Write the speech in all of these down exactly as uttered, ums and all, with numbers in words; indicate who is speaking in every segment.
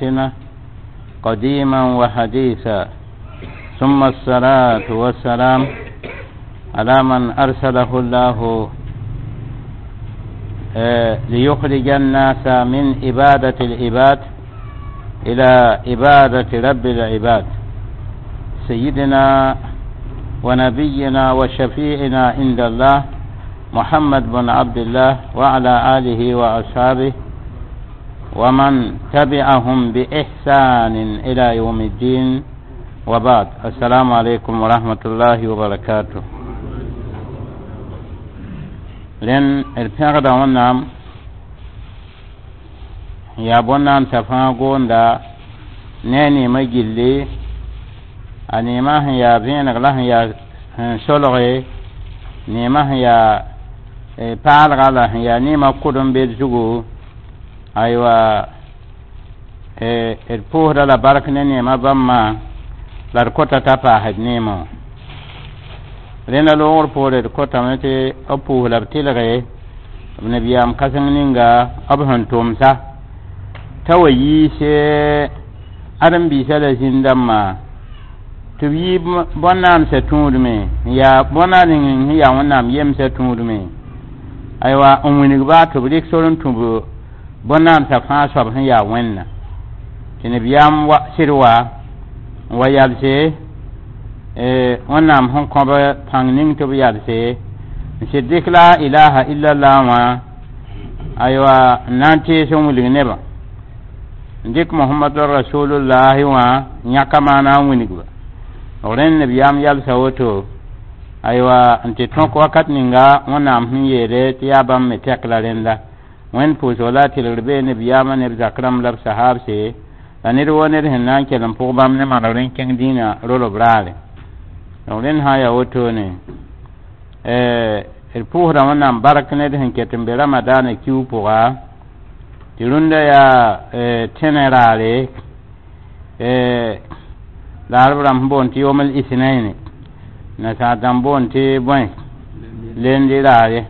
Speaker 1: باطنة قديما وحديثا، ثم الصلاة والسلام على من أرسله الله ليخرج الناس من عبادة العباد إلى عبادة رب العباد، سيدنا ونبينا وشفيعنا عند الله محمد بن عبد الله وعلى آله وأصحابه ومن تبعهم بإحسان إلى يوم الدين، وبعد. السلام عليكم ورحمة الله وبركاته. لن الفقد ونام يا بنان تفاقون دا نيني مجلي أني ما هي بينك له يا شلغي نيما هي بالغ له يا نيما قدم بيتجو أيوة البوه دا لبارك نيما بما لاركوتا تابا هد نيمو لنا لور بور الكوتا متي أبوه لبتلغي ابن بيام كسن نينغا أبهن تومسا توييسي أرم بيسالة زندما تبي بنام ستودمي يا بنام هي ونام يم ستودمي أيوة أمونيك باتو بديك سولن تبو بنام سفان صب هي ونا تنبيام وسروا ويالسي ونام هم كبر فانين تبي يالسي سيدك لا إله إلا الله أيوة نانتي سومولي نبا ديك محمد رسول الله ونيكمانا ونيكبا ورن نبيام يالسا وتو أيوة أنت تنك وقت نينغا ونام هنيري تيابام متكلا لندا وين فوزولا تلربي نبيام نبزاكرام لب صحاب سي لنرو نرهنان كلم فوقبام نمارورين كن دينا رولو برالي ورن هايا وتو ني الفوهرا ونام بارك ندهن كتن برمضان كيو بوغا تلوندا يا تنرالي لاربرام بونتي يوم الاثنين نساتم بونتي بوين لندي لاري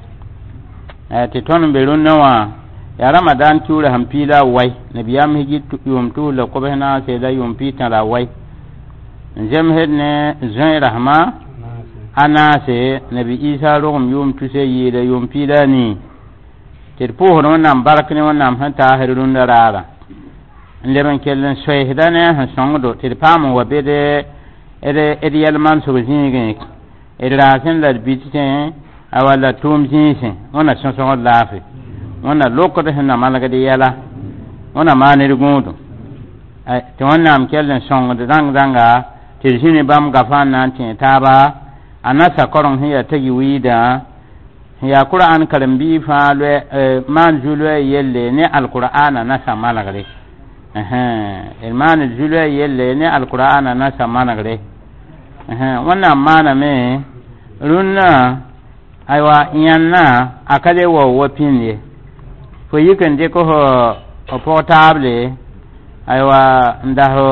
Speaker 1: تتون بلون نوا يا رمضان تولى هم بيلا واي نبيام هجي يوم تولى قبهنا سيدا يوم بيتنا لا واي نجم هدنا زين رحمة أنا سي نبي إيسا روم يوم تسيي دا يوم بيلا ني تربوه ونام باركني ونام هنتا هرلون دارا لمن كلن شهدنا هنسونغدو تربام وبيد ede ede yalman so zingi ede rasen la bitite awala tum zinse ona sonso lafi ona lokko de na malaga de yala ona mane rugundo ay to ona am kellen songo de dang danga tirjini bam gafana tin taba anasa korong hiya tagi wida ya qur'an kalambi fa le man julwe yelle ne alqur'ana nasa malaga de eh el man julwe yelle ne alqur'ana nasa malaga de wannan mana me runna aiwa yanna akale wo wopinye fo yikan de ko ho portable aiwa ndaho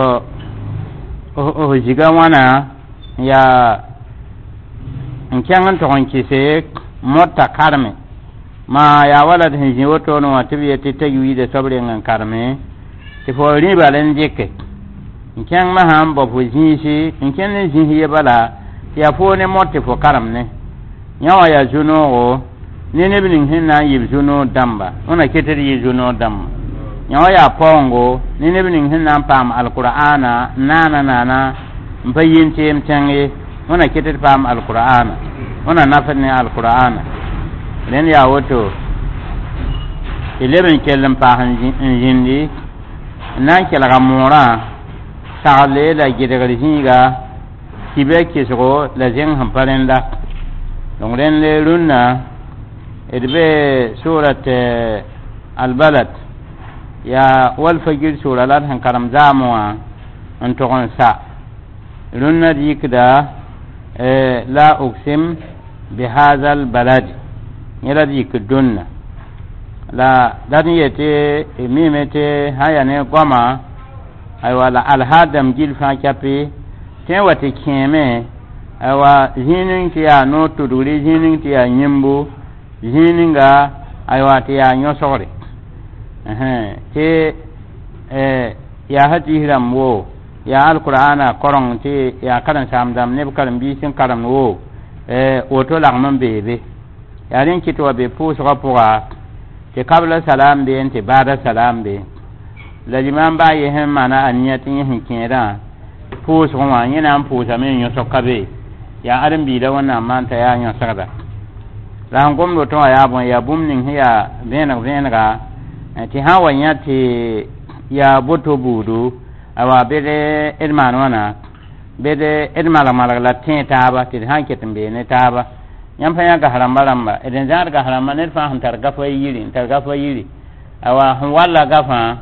Speaker 1: o jiga wana ya nkyangan to kise mota karme ma ya wala de hinji woto no atibiye titayi de sobre ngan karme ti fo riba len jeke nkeng ma ham bo fujisi nkeng ne jihiye bala ya fo ne motte fo karam ne nyawa ya juno o ne ne bin hinna yib juno damba ona keteri yi juno dam nyawa ya pongo ne ne bin hinna pam alqur'ana nana nana mbayin tem tangi ona keteri pam alqur'ana ona nafani alqur'ana len ya woto eleven kellam pa hanjindi nan kela gamora sagale la gidegari hinga kibe kisgo la jeng hamparenda donc len le runna edbe surat al-balad ya wal fajr sura la han karam zamwa antogon sa runna dikda la uqsim bihadha al-balad yara dikdunna la daniyete mimete hayane goma aywa la alhadam gilfa kape ten wate keme aywa jinin ti ya no tuduri jinin ti ya nyimbo jininga aywa ti ya nyosore eh te eh ya hati ram wo ya alqur'ana korong ti ya karan samdam ne karam bi sin karam wo eh oto la man bebe ya rin kitwa be pu so kapura te kabla salam be ente bada salam be la imam ba ye hem mana aniyati hin kira pu so wa yana an pu sa men yo so kabe ya aran bi da wannan manta ya nya sagada la ngom do to ya bon ya bum ning ya bena bena ga ti hawa nya ti ya boto budu awa bede edman wana bede edmala mala la tin taba ti hanke tembe ne taba nyam fa ya ga haramba ramba eden jar ga haramba ne fa hantar ga fa yiri tar ga fa yiri awa hon walla ga fa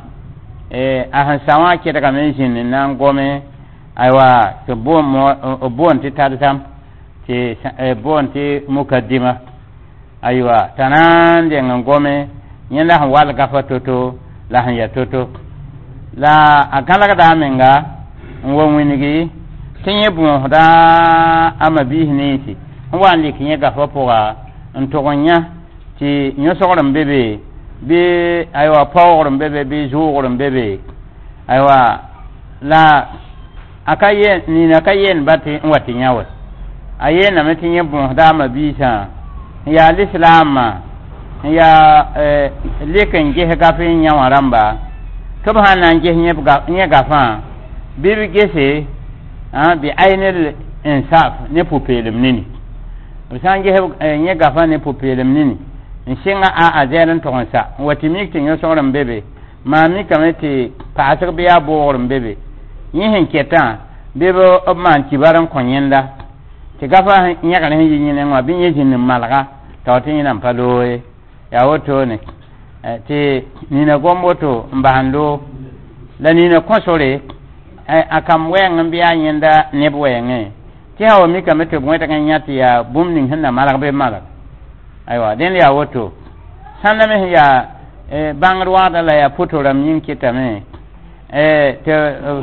Speaker 1: e a han sawa ke daga men shin nan gome aywa to bom mo bon ti tadam ti bon ti mukaddima aywa tanan de ngome nyanda han walla ga fa toto la han ya toto la akala da menga won winigi tinye bu da ama bi hiniti wan li kinye ga fopoa ntogonya ti nyosogoram bebe be aywa pogoram bebe be jogoram bebe aywa la akaye ni na kayen bati wati nyawe aye na metinye bu da ama bi sa ya islam ya eh leken ge ga fe nyawaramba subhana nge nye gafa bibi gese ah bi ainil insaf ne pupelem nini usange nye gafa ne pupelem nini nshinga a ajeran tonsa wati mikti nyo soram bebe ma mi kameti paasir biya borum bebe yihin keta bebe obman kibaran konyenda ti gafa nya kan hin yin ne wa bin yejin malga tawtin yin ampaloe ya woto ne ti nina gomboto mbando la nina konsole akam wen biya nyenda nebwenge ti hawo mi kamete bweta kan nyati ya bumning hinna malak be malak aywa den ya woto sanna me ya bangrwa da la ya putoram yin kitame eh te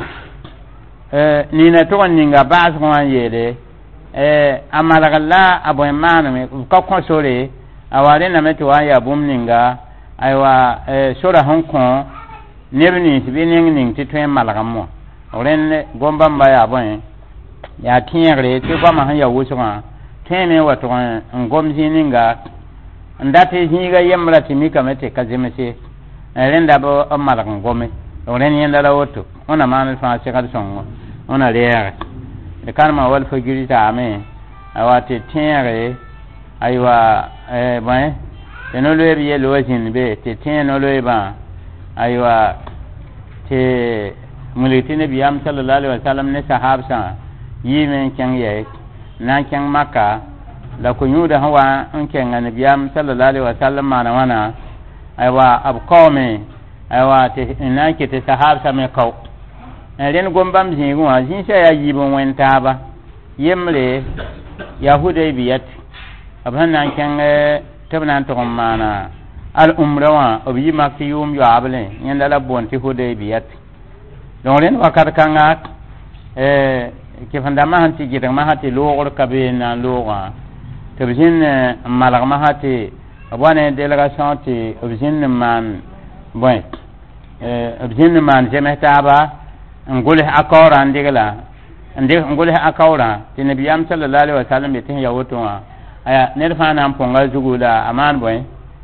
Speaker 1: eh nina to ninga bas ko yede eh amalagalla aboy maname ko konsole awale na meto ya bumninga aywa eh sura hong kong nebni tibining ning titwen malagamo oren gomba mbaya bon ya tiere ti goma han ya wusuma teme wato ngomji ninga ndate hinga yemra timika mete kazimese renda bo malaga ngome oren yenda la woto ona man fa sekal songo ona leere de kalma wal fagiri ta ame awate tiere aywa eh bon eno loye ye loajin be te teno loye ba aywa te mulitine biyam sallallahu alaihi wasallam ne sahabsa yimen kyang ye na kyang maka la kunyuda hawa an kyang ne biyam sallallahu alaihi wasallam mana wana aywa abqome aywa te na ke te sahabsa me kau ren gombam jingu wa jinsa ya yibon wenta ba yemle yahudai biyat abhan kyang tabna to mana al umrawa obi makti yum yo able nyanda la bonti hode biyat don ren wakar kanga eh ke fanda ma hanti gidan ma hati logor kabe na loga tabjin malag ma hati abane delegation ti objin man boy eh objin man jemetaba ngule akora ndigala ndig ngule akora ti nabiyam sallallahu alaihi wasallam be tin yawoto aya nerfa na mponga zugula aman boy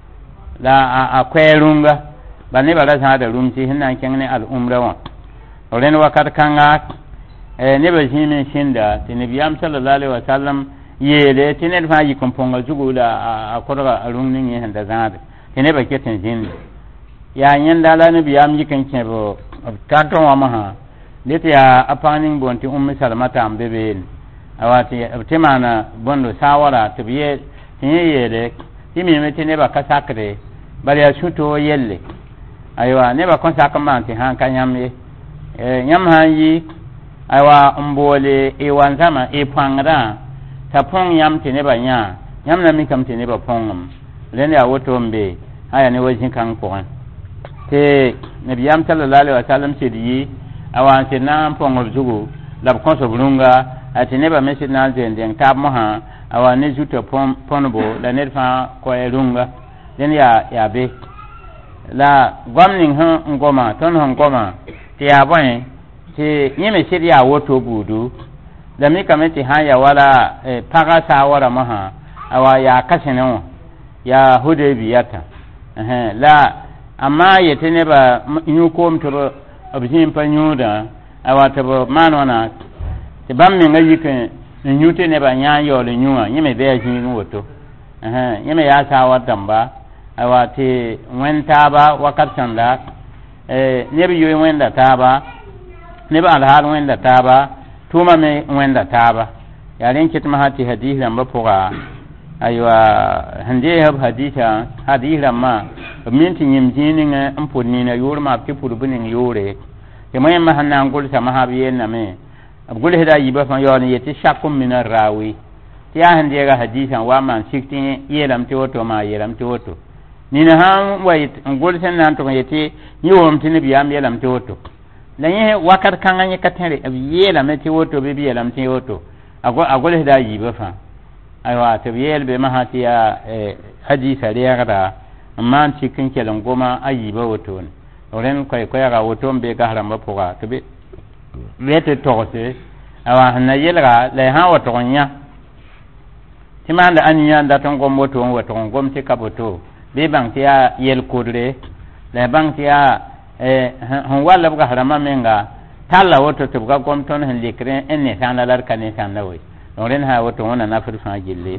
Speaker 1: la a kwerunga bane bala sa da rumci hinna kengne al umra wa oren wakat kanga e ne ba jimi shinda tinibiyam sallallahu alaihi wasallam yele tinerfa yi komponga zugula a korga alumni ni handa zade tine ba ketin jin ya nyanda la ne biyam yikan kebo tanton wa maha leti ya apaning bonti ummi salmata ambebe awati temana bondo sawara tibiye tinye yele timi meti ne ba kasakre bari ya shuto yelle aywa ne ba konsaka manti han kanyamye e nyam hanyi aywa mbole e wanzama e pangara tapong yam tine ba nya nyam na mi kam tine ba pongam len ya woto mbe haya ne wajin kan ko te nabiyam sallallahu alaihi wasallam sidi awan se na pongol zugo la konso bulunga atine ba mesit na zenden tab moha awan ne juto pon ponbo la ne fa ko erunga den ya ya be la gwamning han ngoma ton han ngoma ti ya bõe tɩ yẽ me sɩd yaa woto buudu la mikame tɩ sãn ya wala pagã saawara mosã awa yaa kasẽne wã yaa Hudaybiyata la amma yetɩ nebã yũ koom tɩ b zĩim pa yũudã awa tɩ b maan wãna tɩ bãmb mengã yik n yũ tɩ nebã yãa n yaool n yũwã yẽ me bɩ a zĩig n woto yẽ me yaa saawar dãmba awa tɩ wẽn taaba wakat sãnda neb yoe wẽnda taaba neb alhaal wẽnda taaba tʋʋma me wẽnda taaba yaa rẽ kɩtmã sã tɩ hadiis rãmbã pʋga aywa sẽn deesa b hadiisã hadiis rãmbã b min tɩ yĩm zĩig ning n pʋd nina yoormã b tɩ pʋd b ning yoore tɩ moẽmbã sẽn na n gʋlsame sã b yeelname b gʋlsda a yibã fãa yaool n yetɩ shakum min arrawi tɩ yaa sẽn deega hadiisã wa n maan sik tɩ yeelame tɩ woto maa yeelame tɩ woto nina sãn wa n gʋls n na n tʋg n yetɩ yẽ wʋm tɩ nebiyaam yeelame tɩ woto la yẽ wakat kãngã yẽ ka tẽre b yeelame tɩ woto bɩ b yeelame tɩ woto a gʋlsda a yibã fãa aywa tɩ b yeel be masã tɩ yaa hadiisã reegda n maan sik n kell n goma a yibã wotone rẽnd koɛɛ-koɛɛga woto n be gas rãmbã pʋga tɩ be tɩ togse awa sẽn na yelga la sã n wa tog n yã tɩ maanda a nia n dat n gom woto n wa tog n gom tɩ ka woto bɩ bãng tɩ yaa yel-kodre la bãng tɩ yaa sẽn wall b gas rãmbã menga talla woto tɩ b ka gom tõnd sẽn lekr n ne sãnda la d ka ne sãnda we donc rẽnd sã woto wẽna nafd fãa gille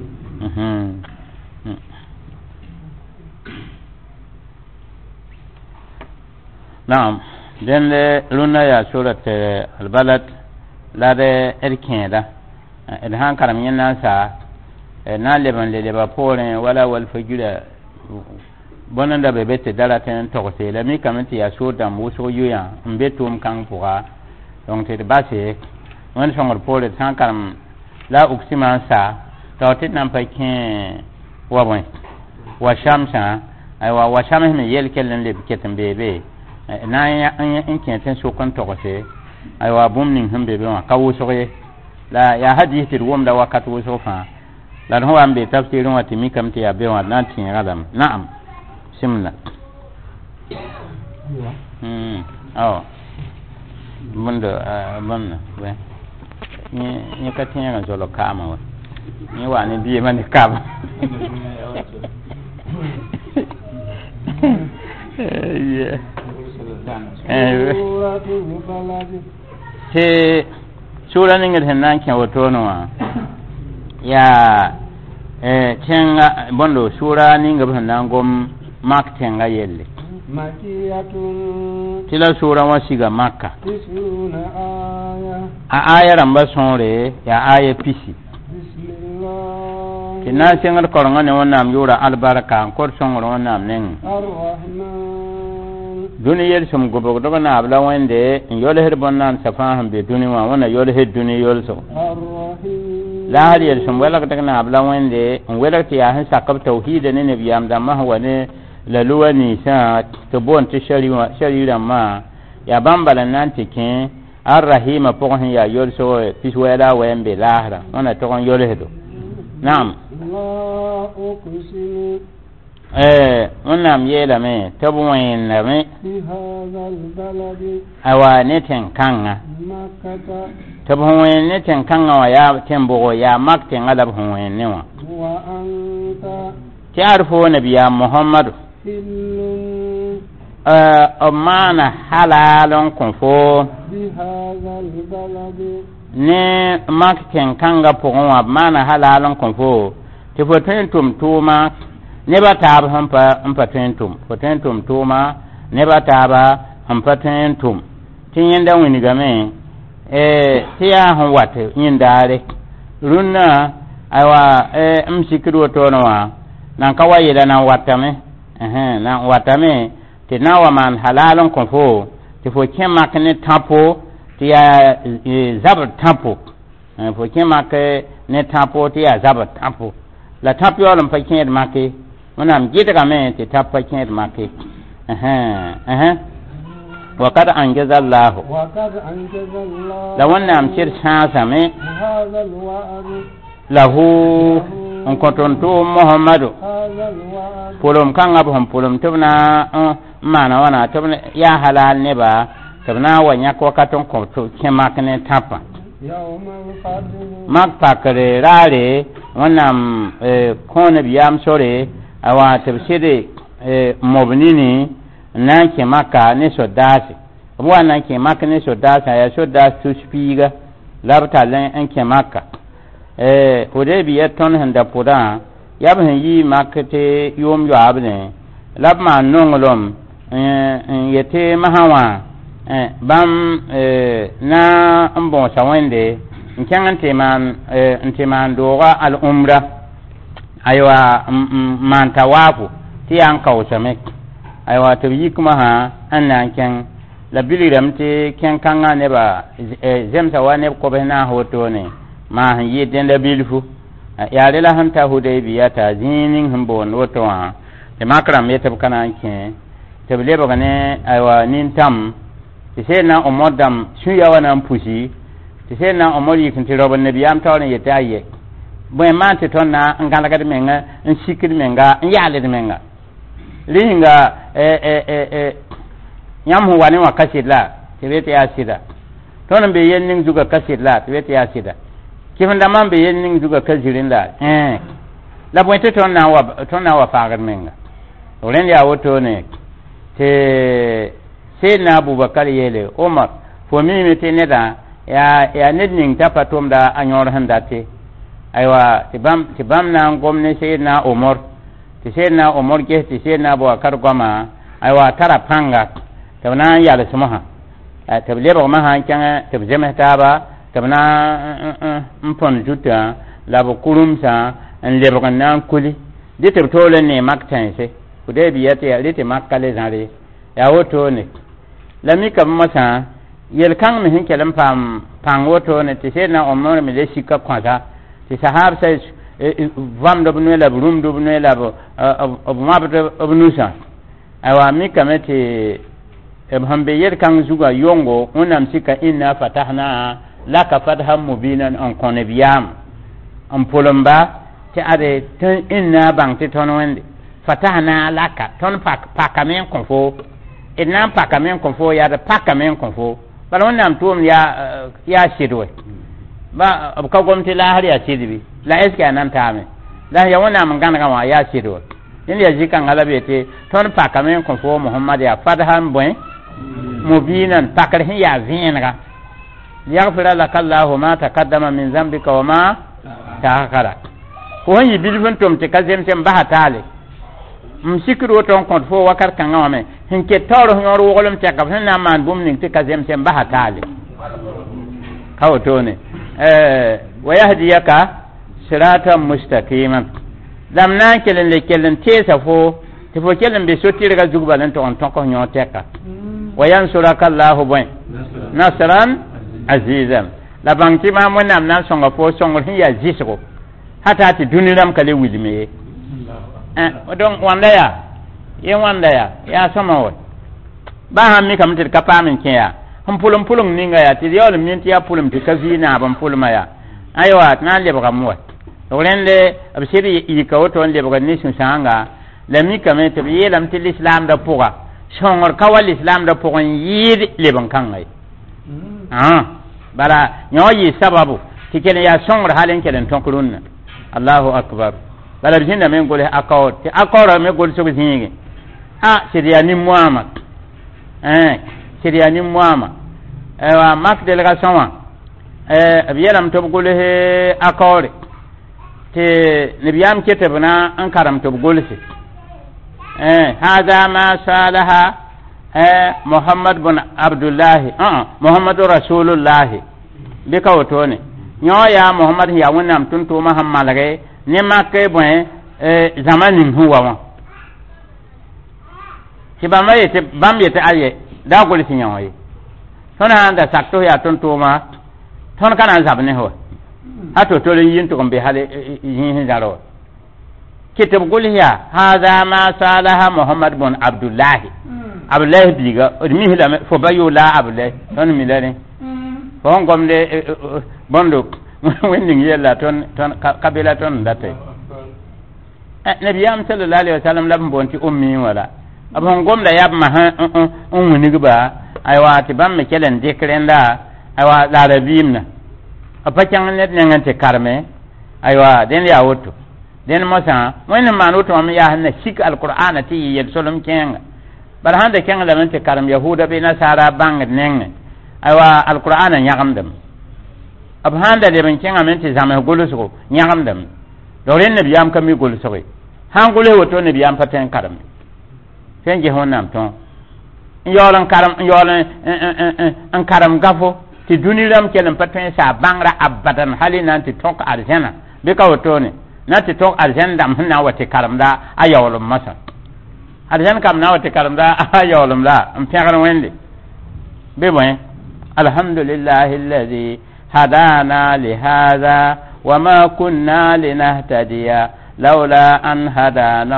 Speaker 1: naam dẽnd rũnnã yaa surat albalad la d d kẽeda d sãn karem yẽ na n saa na n leb n le lebã poorẽ wala walfajira bõn n da be be tɩ da rat n togse la mikame tɩ yaa soor dãmb wʋsg yoyã n be tʋʋm kãng pʋga donc tɩ d base wẽnd sõngd poore d sã n karem la uksima n saa t'a tɩ d na n pa kẽ wa bõe wa shamsã aywa wa shams me yel kell n leb ket n beebe na n kẽ tɩ n sʋk n togse aywa bũmb ning sẽn be be wã ka wʋsg ye la yaa hadiis tɩ d wʋmda wakat wʋsg fãa la d sẽn wa n be tabsɩɩrẽ wã tɩ mikame tɩ yaa be wã d na n tẽega lame naam simla awa bõnd bõnd yẽ ka tẽeg n zolo kaamã wa yẽ wa ne biyeemã ne kaama tɩ sʋʋra ning d sẽn na n kẽ wotone wã yaa tẽnga bõndo sʋʋra ning b sẽn na n gom mak tẽnga yelle tɩ la sʋʋra wã siga maka a aya rãmbã sõore yaa aya pisi tɩ na n sẽngd korengã ne wẽnnaam yʋʋra albarka n kod sõngr wẽnnaam nengẽ dũni yel-sẽm gʋbgdb naab la wẽnde n yolsd bõn-naan-sã fãa sẽn be dũni wã wẽnna yolsd dũni yolsg la hal yel-sẽm welgdg naab la wẽnde n welg tɩ yaa sẽn sak b tawhiida ne nebiyaam dãmbã sẽn wa ne la luwa ninsã tɩ boon tɩ shari rãmbã yaa bãmb bala n na n tɩ kẽ arrahima pʋgẽ sẽn yaa yolsg pis wɛɛla a wɛ n be laasrã wẽnna tog n yolsdo naam wẽnnaam yeelame tɩ b wẽenname awa ne tẽn-kãngã tɩ b sẽn wẽen ne tẽn-kãngã wã yaa tẽn-bʋgo yaa mak tẽngã la b sẽn wẽen ne wã tɩ ad fo nabiyaam mohamado b maana halaal n kõ fo ne mak tẽn-kãngã pʋgẽ wã b maana halaal n kõ fo tɩ fo tõe n tʋm tʋʋma nebã taab sẽn pa n pa tõe n tʋm fo tõe n tʋm tʋʋma nebã taaba sẽn pa tõe n tʋm tɩ yẽnda wingame tɩ yaa sẽn wat yĩndaare rũnnã aywa m sikd wotone wã nan ka wa yeela nan watame nan watame tɩ na n wa maan halaal n kõ fo tɩ fo kẽ mak ne tãpo tɩ yaa zabr tãpo fo kẽ mak ne tãpo tɩ yaa zabr tãpo la tãp yaool n pa kẽed make wẽnnaam gɩdgame tɩ tap pa kẽed make wakad anjaza allahu la wẽnnaam sɩd sãasame lahu n kõ tõnd tʋʋm mohamado pʋlem kãngã b sẽn pʋlem tɩ b na n maana wãna tɩ b yaa halaal nebã tabna wa nya ko ka ton ko to kemak ne tapa mak pakare rare wannan kone biyam sore awa tabshide mobnini nan kemaka ne so dasi wa nan kemaka ne so dasi ya so dasi to spiga labta len en kemaka eh Hudaybiya ton handa poda yab hen yi makete yom yo abne lab ma nongolom eh yete mahawa eh bam eh na mbon sawende nkangante man eh ntiman doga al umra aywa man tawafu ti an kawsame aywa to yi kuma ha annan kan la biliram te ken kanga ne ba zemsa wane ko be na hoto ne ma yi den da bilfu ya rela hanta Hudaybiya ta zinin himbo woto wa te makram yete kana ke te bile ba ne aywa nin tam te se na omodam shu ya wana pushi te se na omori kin ti robo nabiyam tawne yete aye bo ma te tonna ngala ga de menga en sikir menga en yale de menga linga eh eh eh nyam hu wani wa kasida tibete ya sida tonan be yenning zuga kasida tibete ya sida kifin da man be yenning zuga kazirin da eh la boite ton na wa ton na wa fagar menga olen ya woto ne te sai na Abubakar yele Umar fo mi mi te ne da ya ya nedning tapatom da anyor handate aiwa tibam tibam na gomne sai na Umar te sai na Umar ke te sai na Abubakar goma aiwa tara panga tabna yala samaha tableba ma han kan tabjema taba tabna mpon juta labo kurumsa en lebo nan kuli de tabtole ne maktanse Hudaybiya te ya te makkale zare ya woto ne lami kam masa yel kan me hin kelam pam pang woto ne te se na omor me le shika kwata te sahab sai vam do bnu la brum do bnu la ob mabdo obnusa awa mi kamete ebhambe yer kan zuga yongo unam sika inna fatahna laka fathan mubinan an konebiyam an polomba te ade tan inna bang te ton wende fatahna laka ton pak pakamen konfo inna pakamen konfo ya da pakamen konfo bala wannan tum ya ya shidwe ba ka gomti la har ya shidbi la eska nan tame la ya wannan man gana kama ya shidwe din ya jikan galabete ton pakamen konfo muhammad ya fathan boy mubinan pakar hin ya zinga yaghfira laka Allahu ma taqaddama min dhanbika wa ma ta'akhkhara ko yi bilfin tom te kazem sem bahatale msikiro ton kon fo wakar kan ngame hin ke tawro nyor wolum te ka na man bum ning te kazem sem bahatale kawo to ne eh wa yahdiyaka siratan mustaqiman zamna kelen le kelen te safo te fo kelen be sotire ga jugbalan to on ton ko nyoteka وينصرك الله بين نصرا عزيزا لا بانكي ما من نام سونغ فو سونغ هي جيسو حتى تي دونيرام كلي ويلمي ا دون واندا يا ين واندا يا يا سماو با هم mi kam tir kapamin kiya hum pulum pulum ninga ya ti yol min ti ya pulum ti kazina ban puluma ya aywa na le ba mo orende abshiri yi ka woto le ba ni sun sanga la mi kam te bi lam ti islam da puga shongor kawal islam da pokon yid leban kangai ah bara nyoyi sababu tikene ya shongor halen kelen tonkurun Allahu akbar bala jinda men gole akaw ti akawra me gol so zingi ah sidiya ni muama eh sidiya ni muama eh wa mak delegation wa eh abiyalam to gole he akawre te nibiyam ketebna an karam to gole si eh hada ma salaha eh Muhammad bin Abdullah ah Muhammad Rasulullah be ka woto ne nyo ya Muhammad ya wonam tuntu Muhammad lage ne makke bon eh zamanin huwa wa ti ba mai te bam yete aye da gol ti nyoy tona anda sakto ya tuntu ma ton kana zabne ho ato to yin to kombe hale yin jaro kitab gulhiya hada ma salaha Muhammad bin Abdullah Abdullah biga mi hila fo bayo la Abdullah ton mi dare fo ngom de bondo wending yella ton ton kabila ton date nabiyam sallallahu alaihi wasallam lam bonti ummi wala abon ngom da yab ma on woni gba aywa ti bam me kelen dikrenda aywa larabimna apa chang net nengan te karme aywa den ya woto den mosa wani man woto am ya na shik alqur'ana ti yel solom kenga bar hande kenga da te karam yahuda be nasara bang neng aywa alqur'ana nyagamdam ab handa de ben kenga men te zama goluso nyagamdam doren nabiyam kam mi goluso hangule woto nabiyam paten karam fen je honnam ton yolan karam yolan an karam gafo ti duniram kelen paten sa bangra abadan halina ti tok arjana be ka woto ne na ti tok arjana dam na wati karam da ayawlum masa arjana kam na wati karam da ayawlum la am fiagan wende be boy alhamdulillahi alladhi hadana li hadha wama kunna linahtadiya laula an hadana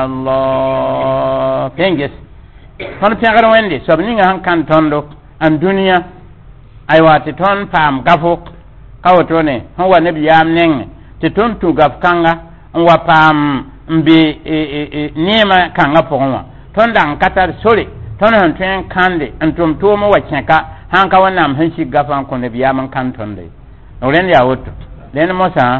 Speaker 1: allah penges ton fiagan wende sobni nga han kan tondo an duniya ay wati ton pam gafo kawoto ne hon wa nabi yam neng ti ton tu gaf kanga wa pam mbi nema kanga pokwa ton dan katar sore ton han tren kande antum to mo wachenka han ka wanam han shi gafan ko nabi yam kan ton de no len ya woto len mosa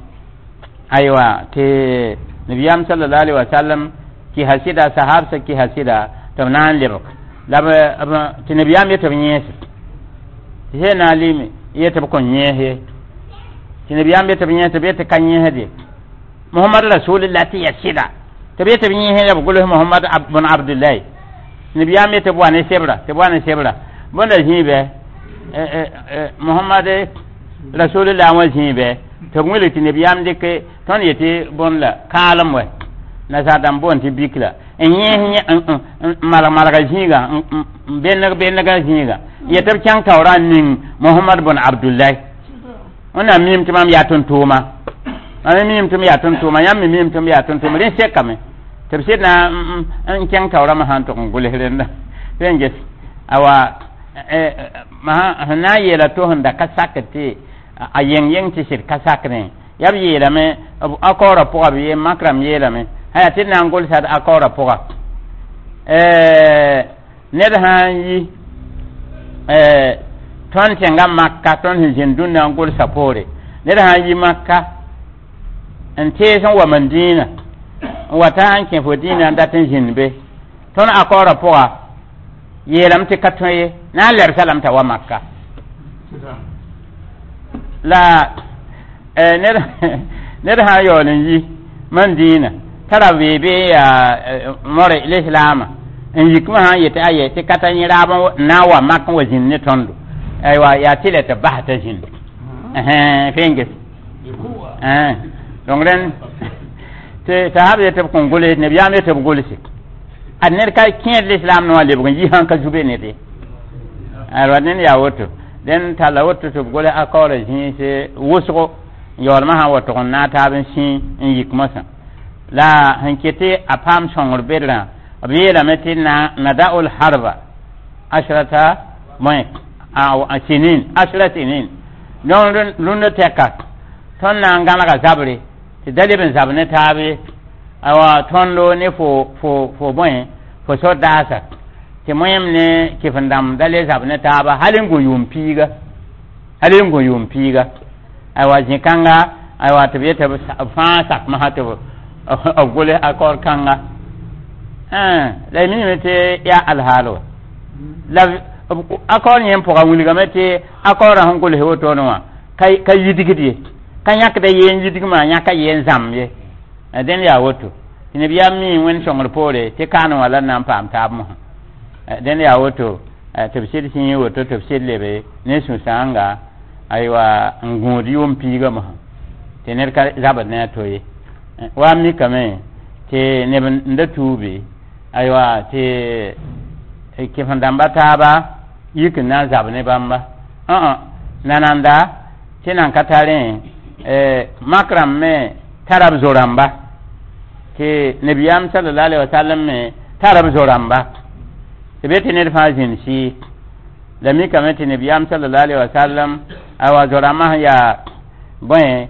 Speaker 1: aywa te nabi yam sallallahu alaihi wasallam ki hasida sahabsa ki hasida tamnan libak laba ti nabi yam yeto nyesi he na limi yete ko nyehe tini biyambe te binyete bete kanyehe de muhammad rasulullah ti yasida te bete binyehe ya bugo muhammad ibn abdullah ni biyambe te bwana sebra te bwana sebra bonda hibe muhammad rasulullah wa hibe to ngule tini biyamde ke ton yete bonla kalam we na sadam bon ti bikla enyehe mala mala ga jinga benna benna ga jinga yetab chang tawran ning muhammad ibn abdullah ona mim timam ya ton tuma ana mim tim ya ton tuma yam mim tim ya ton tuma len sekame tafsir na an chang tawra ma han to ngule helenda penges awa ma hana yela to handa kasakati ayeng yeng ti sir kasakne yab yela me akora po abi makram yela me haya tin na ngol sad akora po eh ned han yi eh ton tenga makka ton hin dunna ngol sapore ned han yi makka en te son wa mandina wata an ke fodina datin jinbe ton akora po yelam te katoye na ler salam ta wa makka la eh ned ned ha yolin yi mandina tara bebe ya more islam en yikma ha yete ayete katani raba na wa makka wa jinne tondo aywa ya tilata bahta jin eh fengis eh dongren te tahabe te ko ngole ne biya me te ngole sik anner ka kien l'islam no wale bugi han ka jube ne te aywa nen ya woto den tala woto to gole akora jin se woso yorma ha woto na ta ben sin en yikma sa la hankete apam shongor bedra abiyela metina nadaul harba ashrata moy aw asinin asratinin non lunno tekak ton na ngala ga zabri ti dali ben zabne tabe awa tondo ne fo fo fo boy fo so dasa ti moyem ne ki fandam dali zabne taba halin go yumpiga halin go yumpiga awa jinkanga awa tabiyata fa sak mahato agole akor kanga eh la mi mete ya alhalo la akor nyem poka wuliga mete akor han gole hewoto no kay kay yidigidi kanyak da yen yidigma nyaka yen zamye den ya woto ina biya mi wen shongol pore te kanu wala nan pam tabmo den ya woto tafsir sin yi woto tafsir lebe ne su sanga aiwa ngudi um piga ma tener ka zabat ne toye wa mi kame te ne nda tubi aywa te ke fandamba taba yikin na zabne bamba a a nananda te nan katare eh makram me tarab zoramba te nabiyam sallallahu alaihi wasallam me tarab zoramba te beti ne fajin shi da mi kame te nabiyam sallallahu alaihi wasallam aywa zorama ya bon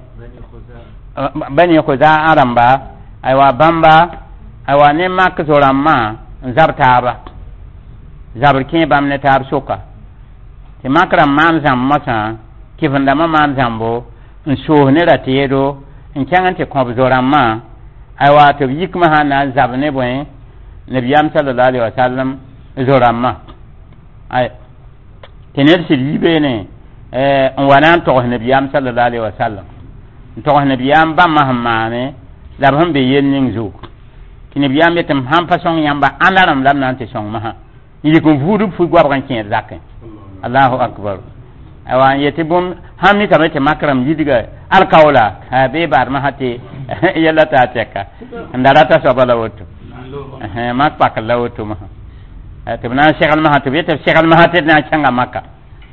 Speaker 1: bani ko za aramba aywa bamba aywa ne mak zoramma zabtaba zabr kẽ bãmb ne taab soka tɩ makra maan zãmb masã kɩfendame maan zãmbo n soos ne rateedo n kẽng n tɩ kõb zo-rãmbã aywa tɩ b yikmã sã n na n zab ne bõe nabiyaam sallallahu alaihi wasallam zo-rãmbã tɩ ned sɩd yibeene n wa na n togs nabiyaam sallallahu alaihi wasallam n togs nabiyaam bãmbã sẽn maane la b sẽn be yel ning zuug tɩ nabiyaam yetɩ m sãn pa sõng yãmba ãnda rãmb la b na n tɩ sõng masã n yik n vuud b fu goabg n kẽed zakẽ allahu akbar aywa n yetɩ bũmb sãn mikame tɩ makrame yidga alkaola bee baadmã sã tɩ yɛla taa tɛka n da rata soaba la woto mak pakl la woto masã tɩ b na n segl masã tɩ b yetɩ b segl masã tɩ d na n kẽnga maka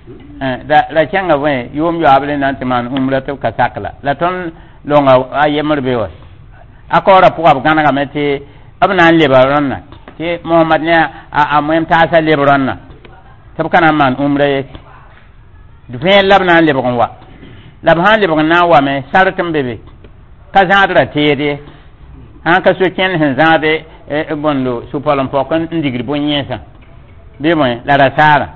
Speaker 1: la kẽnga bõe yʋʋm yoaable na n tɩ maan ũmra tɩ b ka sakla la tõnd longa a yembr be wa a kaoorã pʋga b gãnegame tɩ b na n leba rõnna tɩ mohamad ne a moem taasa leb rõnna tɩ b ka na n maan ũmra ye vẽel la b na n lebg n wa la b sã n lebg n na n wame sart n be be ka zãad rateed ye sãn ka so-kẽnd sẽn zãade bõndo sũ-pɔl n pɔk n digr bõn-yẽesã bɩ bõe la rasaarã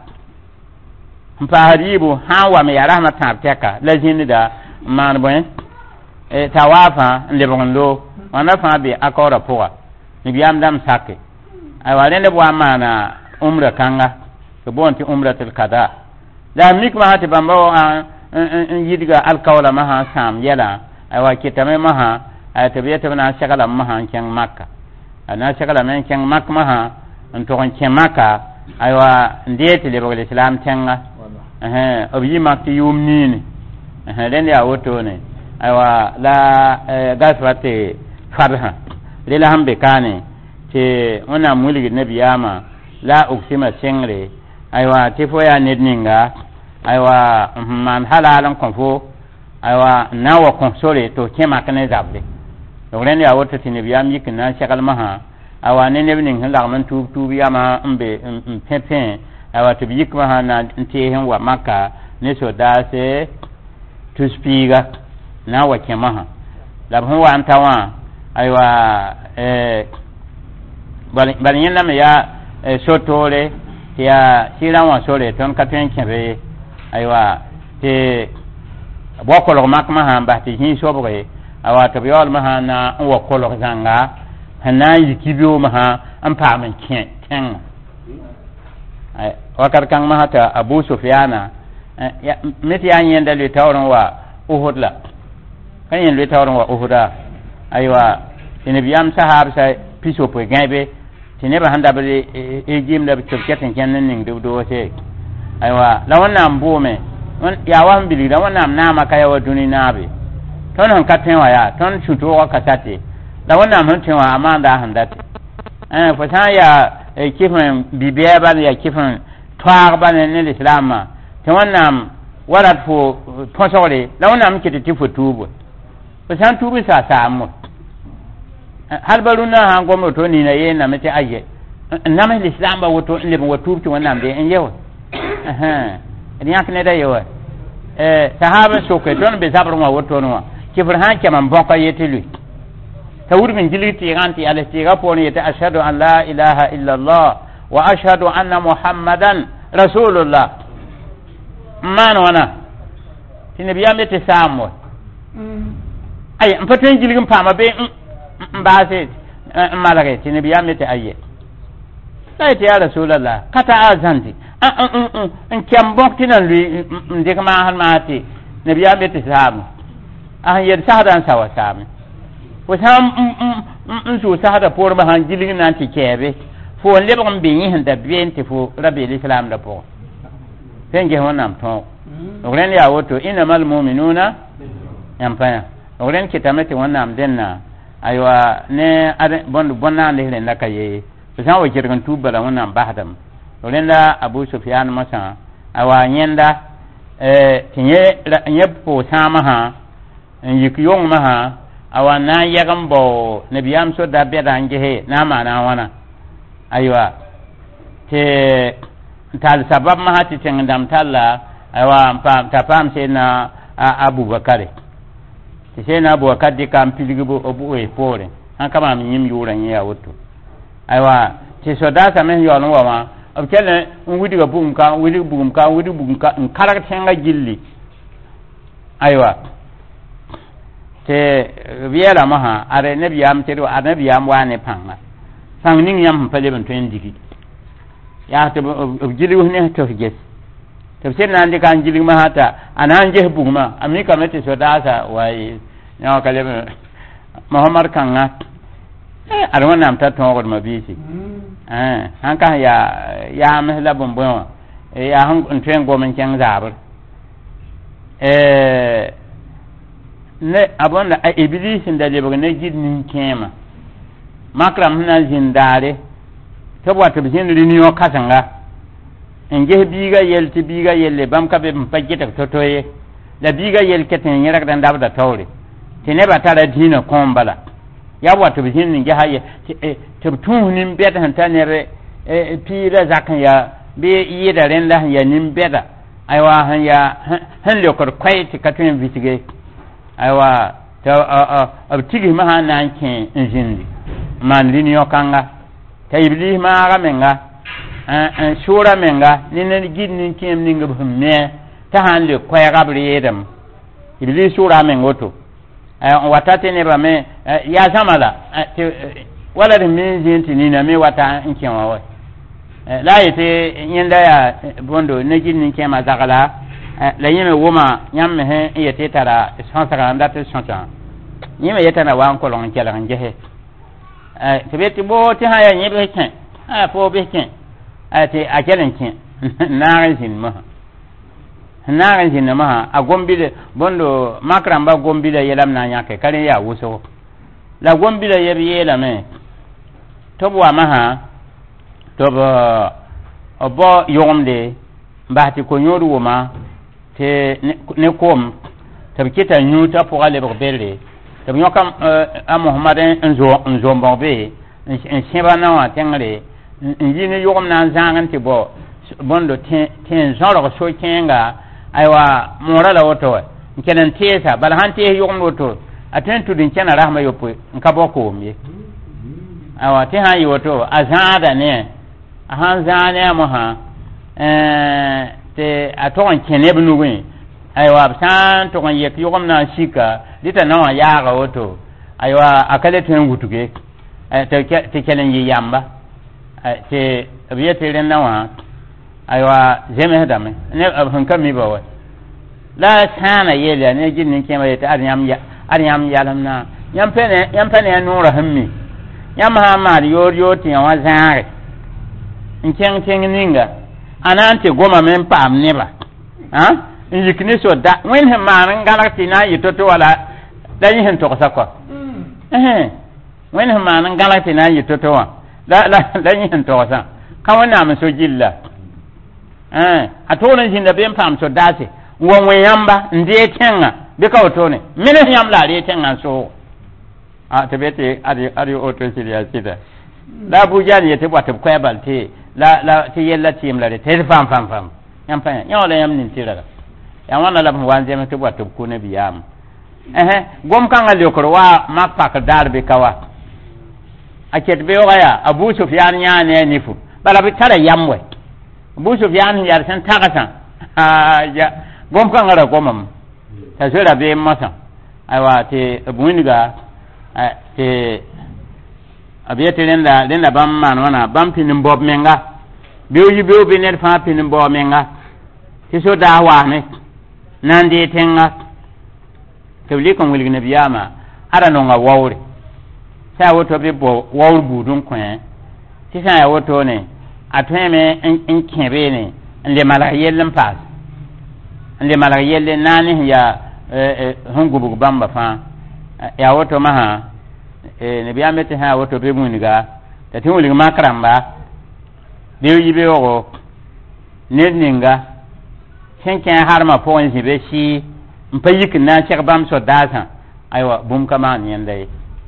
Speaker 1: n paasd yiibu sã n wame yaa rasmã tãab tɛka la zĩnda n maan bõe t'a waafã n lebg n loog wãnda fãa be a kaoorã pʋga nabiyaam dãmb sake aywa rẽnd b wa n maana ũmra kãnga tɩ boon tɩ ũmratul kada la mikmã sã tɩ bãmba wa n yidga alkaola masã n sãam yɛlã aywa kɩtame masã tɩ b yetɩ b na n segla masã n kẽng maka a na n seglame n kẽng mak masã n tog n kẽ maka aywa n dee tɩ lebg lislaam tẽnga b yi mak tɩ yʋʋm niine rẽnd yaa wotone aywa la gasfa tɩ fadsã rela sẽn be kaane tɩ wẽnnaam wilgd nabiyaamã la ugsima sẽngre aywa tɩ fo yaa ned ninga aywa n maan halaal n kõ fo aywa n na n wa kõ sore tɩ f kẽ mak ne zable donc rẽnd yaa woto tɩ nabiyaam yik n na n segl masã aywa ne neb ning sẽn lagm n tuub tuub yamã n be n pẽ pẽ aywa tɩ b yik masã na n tees n wa maka ne sodaase tuspiiga na n wa kẽ masã la b sẽn wa n ta wã aywa bal yẽndame yaa so-toore tɩ yaa sɩɩrã wã sore tõnd ka tõe n kẽbe ye aywa tɩ ba kolg mak masã n bas tɩ zĩig sobge aywa tɩ b yaool masã na n wa kolg zãnga sẽn na n yik yibeoomã sã n paam n kẽ tẽngã wakat kãng masã tɩ abu sofiana me tɩ yaa yẽnda loe-taoor n wa uhud la ka yẽnd loe-taoor n wa uhuda aywa tɩ nabiyaam sahaabsã pisopoe gãebe tɩ nebã sẽn dabd egim la b tɩ b ket n kẽnd n ning d b doose aywa la wẽnnaam boome yaa wa sẽn bilgda wẽnnaam naamã ka ya wa dũni naabe tõnd sẽn ka tõe wã yaa tõnd sũ-toogã ka sate la wẽnnaam sẽn tõe wã a maanda a sẽn date fo sã n yaa kɩf n bi-bɛɛbã yaa kɩf n toaagba ne lislaamã tɩ wẽnnaam wa rat fo põsgre la wẽnnaam kɩt tɩ fo tuub fo sã n tuub n saa saam hal ba rũnnã sã n gom woto nina yeenname tɩ aye n nams lislaambã woto n leb n wa tuub tɩ wẽnnaam de n ye wa d yãk neda ye wa sahaaba soke tõnd be zabr wã wotone wã kɩfr sã n kɛm n bõka ye tɩ lʋɩ t'a wudg n gilg tɩɩgã n tɩ yals tɩɩgã poorẽ yetɩ ashhadu an la ilaha illa allah wa ashhadu anna muhammadan rasulullah n maan wãna tɩ nabiyaam ye tɩ saam wa ay n pa tõe n gilg n paama be n baase n malge tɩ nabiyaam ye tɩ aye la yetɩ ya rasulallah kata a zãnde n kɛm bõk tɩ nan lʋɩ n dɩk maasd maas tɩ nabiyaam ye tɩ saame a sẽn yel sagda n sa wa saame fo sã n sʋʋ sagda poormã sã n gilg na n tɩ kɛɛbe fo n lebg n be yẽ sẽn da been tɩ fo ra be lislaamdã pʋgẽ fen ges wẽnnaam tõog b rẽnd yaa woto innama almuminuna yãmb pa yã b rẽnd kɩtame tɩ wẽnnaam dẽnna aywa ne bõnd bõn-naan les rẽnda ka yee fo sã n wa kɩdg n tuub bala wẽnnaam basdame b rẽnda abu sofian masã aywa yẽnda tɩ yẽ pʋʋs-sãamã sã n yik yʋngmã sã awa na n yɛg n bao nabiyaam soda bɛda n gese na n maana a wãna aywa tɩ n tall sabab masã tɩ tẽng-dãmb talla aywa t'a paam seedna abubakare tɩ seedna abubakar dɩka n pilg b poore sãn ka maam yĩm yʋʋrã yẽ yaa woto aywa tɩ sodaasã me sẽn yaool n wa wã ab kele un wudi ga bugum ka wudi bugum ka wudi bugum ka en karak tenga gilli aywa te biela maha are nabiyam te do anabiyam wane panga sang ning yam pale ben to indigi ya te gilli woni to ges te sen nan de kan gilli ma hata anan je buguma amika mete so dasa wai nyaw kale Muhammad kanga eh arwan nam ta to ko mabisi eh hanka ya ya mehla bombo eh ya han ntwen go men kyang zabar eh ne abonda a iblis inda le baga ne gidnin kema makram na jindare to bwa to bijin ri niyo kasanga enje biga yelti biga yelle bam ka be mpajeta to toye la biga yel keten yera dan dabda tawre tene ba tara dina kombala ya wato bijin ni ga haye to tunin beta hanta ne re e pira zakan ya be yi da ren la ya nin beta aiwa han ya han le ko kwai ti katun vitige aiwa ta a a tigi ma han nan ken injindi man lini yokanga ta iblis ma ga menga an shura menga ni ne gidnin kem ninga bumme ta han le kwai ga briyedam iblis shura mengoto watate ne ba me ya zamala wala de min jinti ni na me wata inken wa la yete yenda ya bondo ne gidnin kema zakala la yeme woma nyam me he yete tara sansara ndate sansa yeme yeta na wan kolon kela njehe eh tebeti bo ti haya nyebe ken ah po be ken ate akelen ken na rin ma na rin ma a gombile bondo makramba gombile yelam na nyake kare ya wuso la gombile yebi yela me tobwa maha tobo obo yomde mbati ko nyoru woma te ne kom tabkita nyuta pour aller belle tab nyokam a muhammadin nzo nzo mbombe en sheba na wa tengre njini yom na zangan ti bo bondo ten ten genre so kenga aywa morala woto nkenen tesa bal hante yom woto atentu din kena rahma yopo nkabo ko mi awa te ha yoto azada ne han zane mo ha eh te aton keneb nugun aywa san to kan yek yom na shika dita na ya ga woto aywa akale tun gutuge te te kelen yi yamba te abiyete ren nawa aywa jeme dame ne abhan kami bawa la sana yele ne jinnin kema yete aryam ya aryam yalamna yam pene yam pene nura hammi yam ha mar yor yoti wa zare nkeng keng ninga anante goma men pam neba ha yikni so da wen he man galakti na yitoto wala dan hen to sakwa eh wen he man galakti na yitoto wa la la dan hen to sa kawana am so jilla eh atona jinda ben pam so dase won wen yamba ndiye tenga be ka otone mene yam la re tenga so a tebete ari ari oto silia sida la bujani yete bwate kwa balte la la ti yella tim la te fam fam fam yam pa nyola yam nin tira ya wana la wanze me te bwate ku ne biyam eh gom kanga le ko wa makpa ka darbe kawa aket be waya abu sufyan nya ne nifu bala bi tara yamwe abu sufyan ya san tagasan ha ya gom kanga ra gomam ta zura be masa aiwa te buniga te abiyete lenda lenda bam man wana bam pinin bob menga biu yi biu bi net fa pinin bob menga ti so da wa ne nandi tenga kebli kon wili nabiyama ara no nga wawre sa woto be bo wawr budun kwen ti sa ya woto ne atweme en kebe ne le mala yellen pas le mala yellen nani ya hungubu bamba fa ya woto maha e ne biya mete ha woto be muniga ta tin wuli makaramba be yibe o ne ninga kenken harma point be shi mpayik na chek bam so dasa aywa bum kama nyande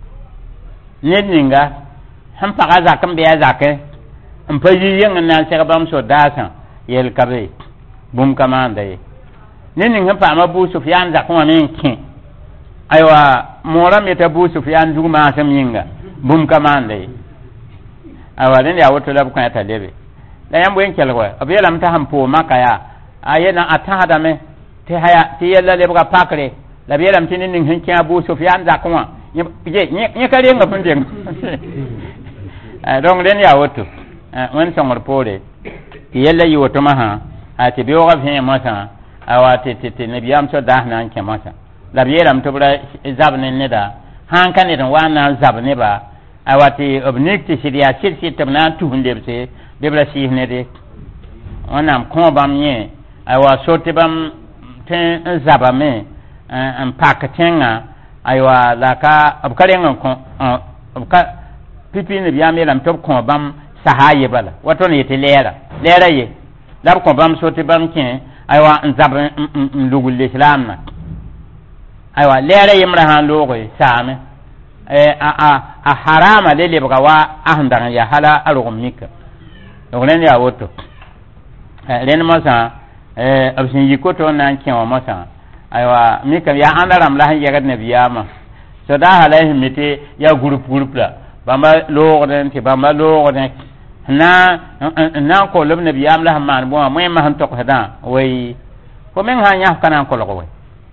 Speaker 1: ne ninga ham paga zakam be zakake mpayi yin na chek bam so dasa yel kabe bum kama ndai ne ninga pa ma bu sufyan zakuma men kin aywa mora meta bu sufyan juma sam yinga bum kamande aywa den ya woto lab kan ta debe la yam buen kelgo abelam ta hampo makaya ayena atahadame te haya te yalla le bga pakre la belam tinin ning hin kya bu sufyan zakwa ye ye kare nga fundeng donc len ya woto wen songor pore yalla yi woto maha ati biyo ga fin masa awati titi nabiyam so da nan ke masa la belam to bra zabne ne da han kan ne wa na zabne ba awati obnik ti siria sirsi tabna tu hundebse bebra si ne de onam ko bam ye awa sote bam ten zabame en pakatenga aywa laka abkarenga ko abka pipi ne biyame lam top ko bam sahaye bala wato ne te lera lera ye lab ko bam sote bam ken aywa nzab lugul islam na aywa lera yimra han logo same eh a a a harama lele baka wa ahndan ya hala alugum nika dolen ya woto eh len masa eh absin yikoto nan ken wa masa aywa mika ya andaram la ya gad nabiyama so da halai mite ya group group la bamba logoden ti bamba logoden na na ko lob nabiyam la man bo mo ma han to hada way ko men ha nya kana ko logo way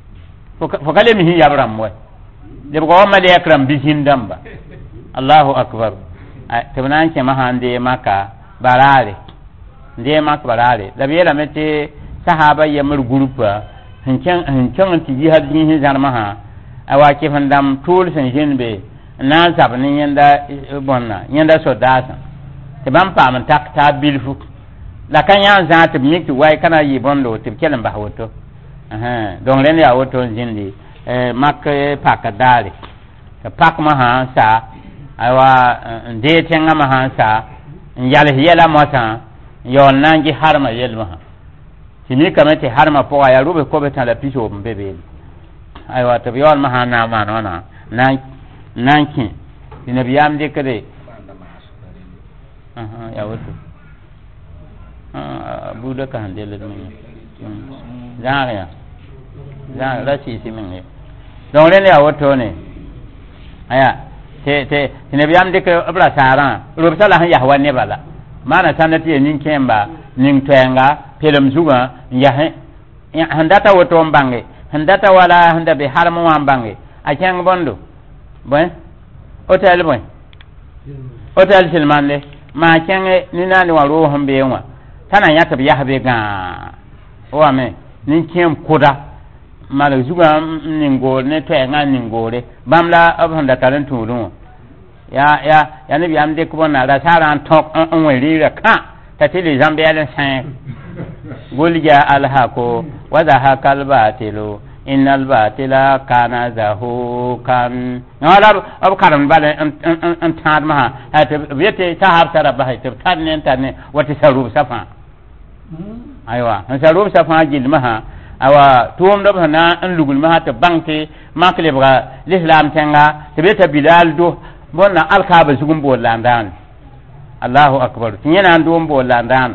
Speaker 1: fo kale mi ya bram way de ko ma le akram bi hindamba Allahu akbar tabnan ke mahande maka barare de mak barare da biela mete sahaba yamur grupa hincan hincan ti jihad ni hin zarmaha awake fandam tul sen jinbe na zabni yanda bonna yanda so dasa te bam pam tak ta bilfu la kan ya zat mi ti wai kana yi bondo ti kelen ba woto aha don len ya woto jindi eh mak pak dali pak maha sa awa de tenga maha sa yal hiyala mota yon nangi harma yelma timi kamete harma po ya rube ko betan la piso mbebe aywa to yon maha na manona nan nanki ina biyam de kade aha ya woto ah buda kan de le mi ya ya ya la si si mi donc len ya woto ne aya te te ina biyam de ke abra sara rube sala ya hawa ne bala mana sanati nin kemba nin tenga pelum zuga ya he handata woto mbange handata wala handa be harmo mbange a kyang bondo bon hotel bon hotel silmande ma kyang ni nani waro hambe yanwa tana ya tabi ya habe ga o me nin kem koda mala zuga ningo ne tenga ningore bamla abhanda taran tulu ya ya ya ne biam de ko na da saran tok on weli ra ka tatili zambe ala san golja alhaqo wa za kalbatilu innal batila kana zahukan wala ab karam bale an tad ma ha ta bete sahab tara ba ta tad ne tan wati sarub safa aywa an sarub safa jil ma awa tuum do na an lugul ma ta banke makle ba l'islam tenga te beta bilal do bonna alkaba sugum bo landan Allahu akbar tinyana ndum bo landan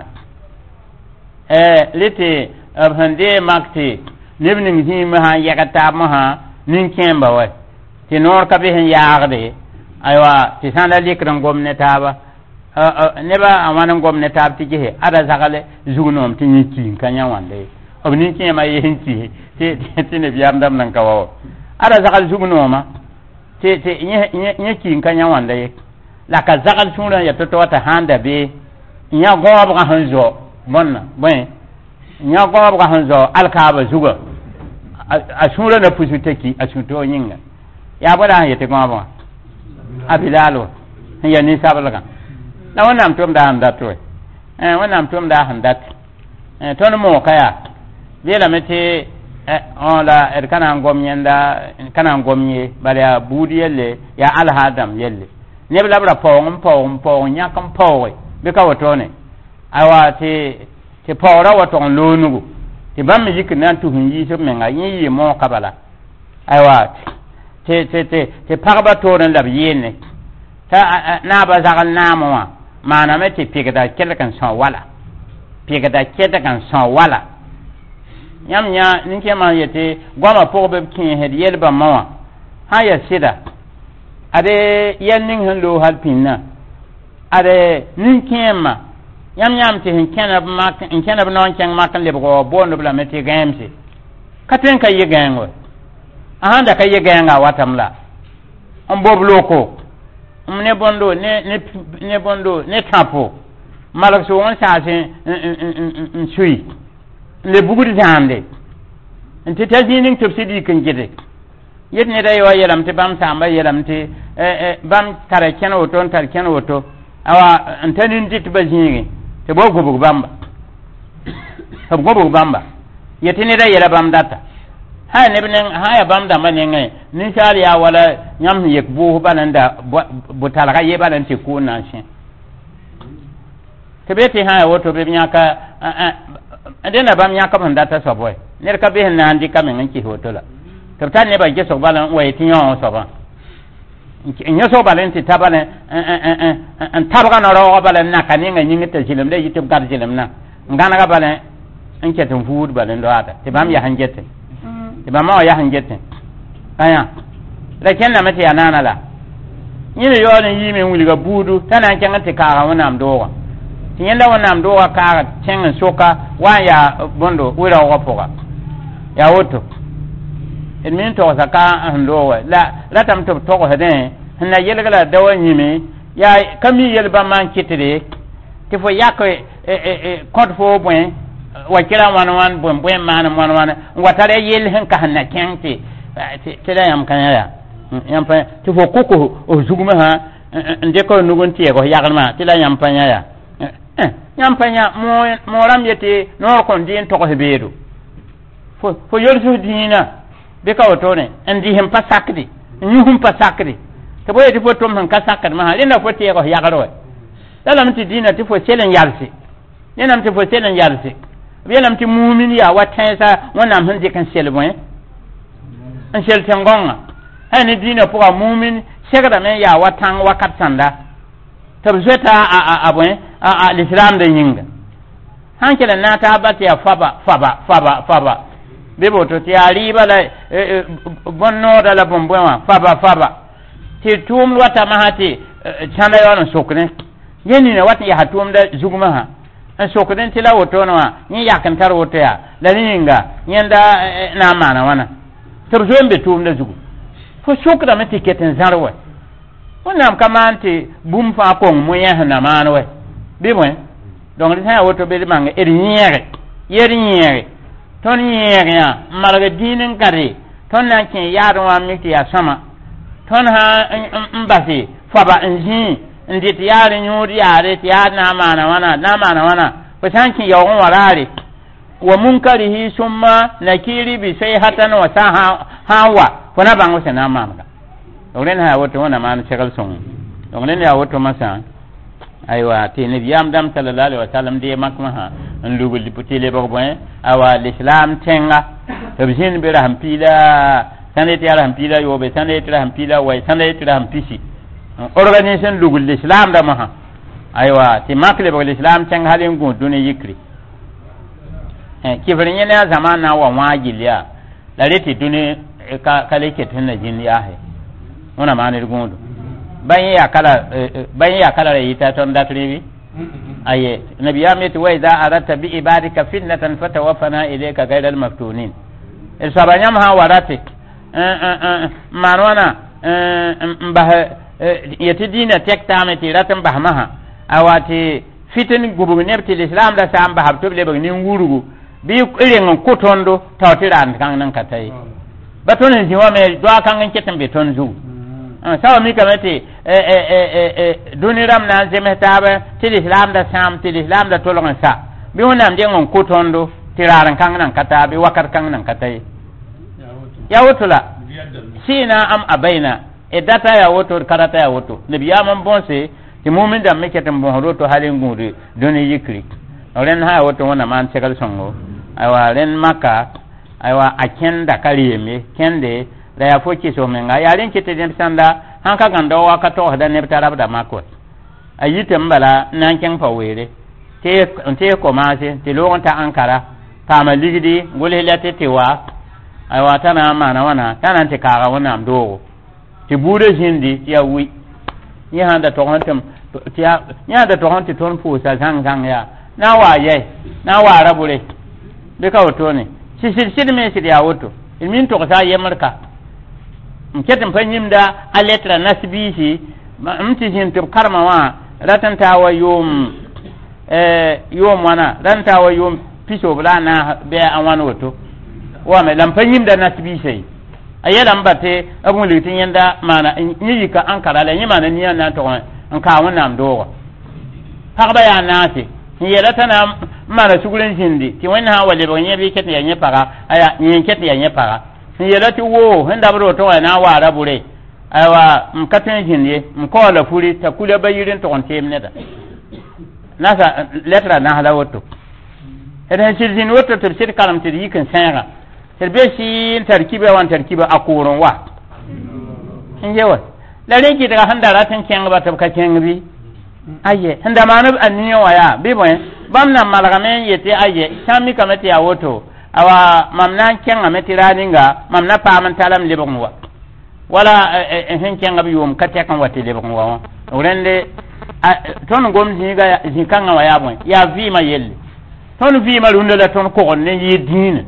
Speaker 1: eh liti abhande makti nibning hima ha yakata maha nin kemba wa ti nor ka be yaagde aywa ti sanda likran gomneta ba neba awana gomneta ti je ada zakale zugunom ti nyiki kanya wande obnin kema yenti ti ti ne biam dam nan kawo ada zakal zugunoma ti ti nyiki kanya wande la ka zakal sura ya toto wata handa be nya gob ga hanzo bonna ben nya gob ga hanzo alkaaba zuga a sura na pusu teki a suto yinga ya bada yete gob abilalo ya ni sabalaga na wannan tum da handat to eh wannan tum da handat eh ton mo kaya bela mete eh on la er kana ngom yenda kana ngom ye bala budi yelle ya alhadam yelle ne bla bla pong pong pong nya kam powe be ka wotone awa te te pawra waton lonugo te bam yik nan tu hinji so menga yi mo kabala awa te te te te parba toren la yene ta na ba zagal namo wa mana me te pigada kelkan so wala pigada kelkan so wala yam nya ninke ma yete goma pobe kin hed yelba mawa ha ya sida ade yanning hando halpinna ade ninkema yam yam ti hin kenab mak in kenab non ken mak le go bondo bla meti gamsi katen kay yegango ahanda kay yeganga watamla on bob loko ne bondo ne ne ne bondo ne tapo malak so won sa sin in sui le bugudi jande enti tajinin topsidi kan gede yet ne dai wa yelam te bam samba yelam te eh bam tare ken woto tar ken woto awa antanin dit bajingi te bo gobo bamba sab gobo bamba yet ne dai yela bam data ha ne benen ha ya bam da manen ngai ni shari ya wala nyam yek bu bananda bu talaga ye banante ko na shin te beti ha woto be nyaka adena bam nyaka ban data so boy ne ka be na andi kamen nki hoto la to tan ne ba je so balan wa tinyo so ba nyo so balan ti tabale an tabga na ro balan na kan nga nyingi te jilim de yitum gar jilim na ngana ga balan anke tan fuud balan do ata te bam ya hanjete te bam ma ya hanjete aya la kenna mate ya nana la nyine yo ne yimi wuli ga budu tanan kenga te ka wana amdo tinyenda wana amdo ka kenga soka wa ya bondo wira wa poga ya woto en min to saka ando la la tam to to ko hede na yelgala dawa nyimi ya kami yelba man kitire ti fo yak e e kod fo bwen wa kira wan wan bwen bwen man wan wan watare yel hen ka na kenti ti da yam kan ya yam pa ti fo koko o zuguma ha inde ko nugon ti ko yagalma ti da yam pa ya yam pa ya mo mo ram yete no ko ndin to ko hebedo fo fo yorsu dina be ka otone andi hem pasakdi nyuhum pasakdi to boye ti fotom han kasakad ma halina foti ko yagaro dalam ti dina ti fo selen yarsi yenam ti fo selen yarsi yenam ti mu'min ya watansa wonam hande kan selbo en an sel tengonga hani dina pour mu'min segada men ya watan wakat sanda to zeta a abon a l'islam de yinga hankela nata bati ya faba faba faba faba bebo to ti ariba la bonno da la bombwa faba faba ti tum wata mahati chanda yono sokne yeni ne wata ya hatum da zuguma ha an sokne ti la woto no ni yakan tar woto ya la ninga yenda na mana wana to zombe tum da zugu fo sokda meti keten zarwa wonam kamanti bum fa ko mo ya na mana we bebo donc ri ha woto be manga eri nyere yeri nyere ton yega malaga dinin kare ton na kin yaro wa miti ya sama ton ha mbasi faba nji ndit yare nyuri yare ti ya na mana wana na mana wana ko tanki yawon warare wa munkarihi summa nakiri bi sayhatan wa saha hawa kona bango sana mama dolen ha woto wana man chegal son dolen ya woto masa aywa ti ne biyam dam sallallahu alaihi wasallam de makma ha en lugul diputé le bogo boy awa l'islam tenga tabjin be raham pila sanete raham pila yo be sanete raham pila way sanete raham pisi organisation lugul l'islam da ma aywa ti makle bogo l'islam tenga halin go duni yikri eh kifrin yana zamana wa wajilia la reti duni ka kale ke tunna jin ya he ona manir gondo bayin ya kala bayin ya kala yita ton datribi aye nabiyamati wa idha aratta bi ibadika fitnatan fatawaffana ilayka ghayral maftunin el sabanyam ha warate manwana mbah yati dina tekta amati ratan bahmaha awati fitin gubu nebti islam da samba habto le bagni ngurugu bi iren kotondo tawtiran kan nan katai baton jiwa me do kan ketan beton zu sawa mi kamete eh eh eh duniram na zemetabe til islam da sam til islam da tolon sa bi wonam de ngon kotondo tiraran kan nan kata bi wakar kan nan katai ya wotula sina am abaina e data ya woto karata ya woto ne biya man bonse ti mumin da meke tan bon roto halin guri doni yikri ren ha woto wona man segal songo aywa ren maka aywa akenda kaliyeme kende da ya foki so menga yaren kete den sanda hanka ganda wa ka to da ne tarab da makot ayite mbala nan ken fawere te te ko maase te lo ta ankara ta ma ligidi gole late te wa ay wata na mana wana tanan te kaga wana amdo te bude jindi ya wi ni handa to hantem tia nya da to hon ti ton pu sa sang sang ya na wa ye na wa rabure be ka woto ne si si si me si ya woto min to sa ye marka mketem fanyim da a letra nasbi shi mti jin to karma wa ratan ta wa yum eh yum wana ran ta wa yum piso bla na be an wan woto wa me lam fanyim da nasbi shi ayela mbate abun litin yanda mana yi ka an karala yi mana niya na to an ka wannan do ha ba ya nasi yela tana mana sugulen jindi ti wani ha wale ba nyebi ket ya nyepara aya nyen ket ya nyepara yela ti wo henda bro to na wa rabure aywa mkaten jindi mkola furi ta kula bayirin to onte mneda nasa letra na hala woto edan shirin woto tafsir kalam ti yikan sayra terbeshi tarkiba wan tarkiba akurun wa injewa la reki daga handara tan kenga ba tabka kengi aye handa manu anniyo waya bibo bamna malagame yete aye sami kamati ya woto awa mamna kenga metira ninga mamna paman talam lebonwa wala hen kenga bi yum katte kan wati lebonwa urende ton gom jinga jinkanga waya bon ya vima yelle ton vima lunda la ton ko ne yidine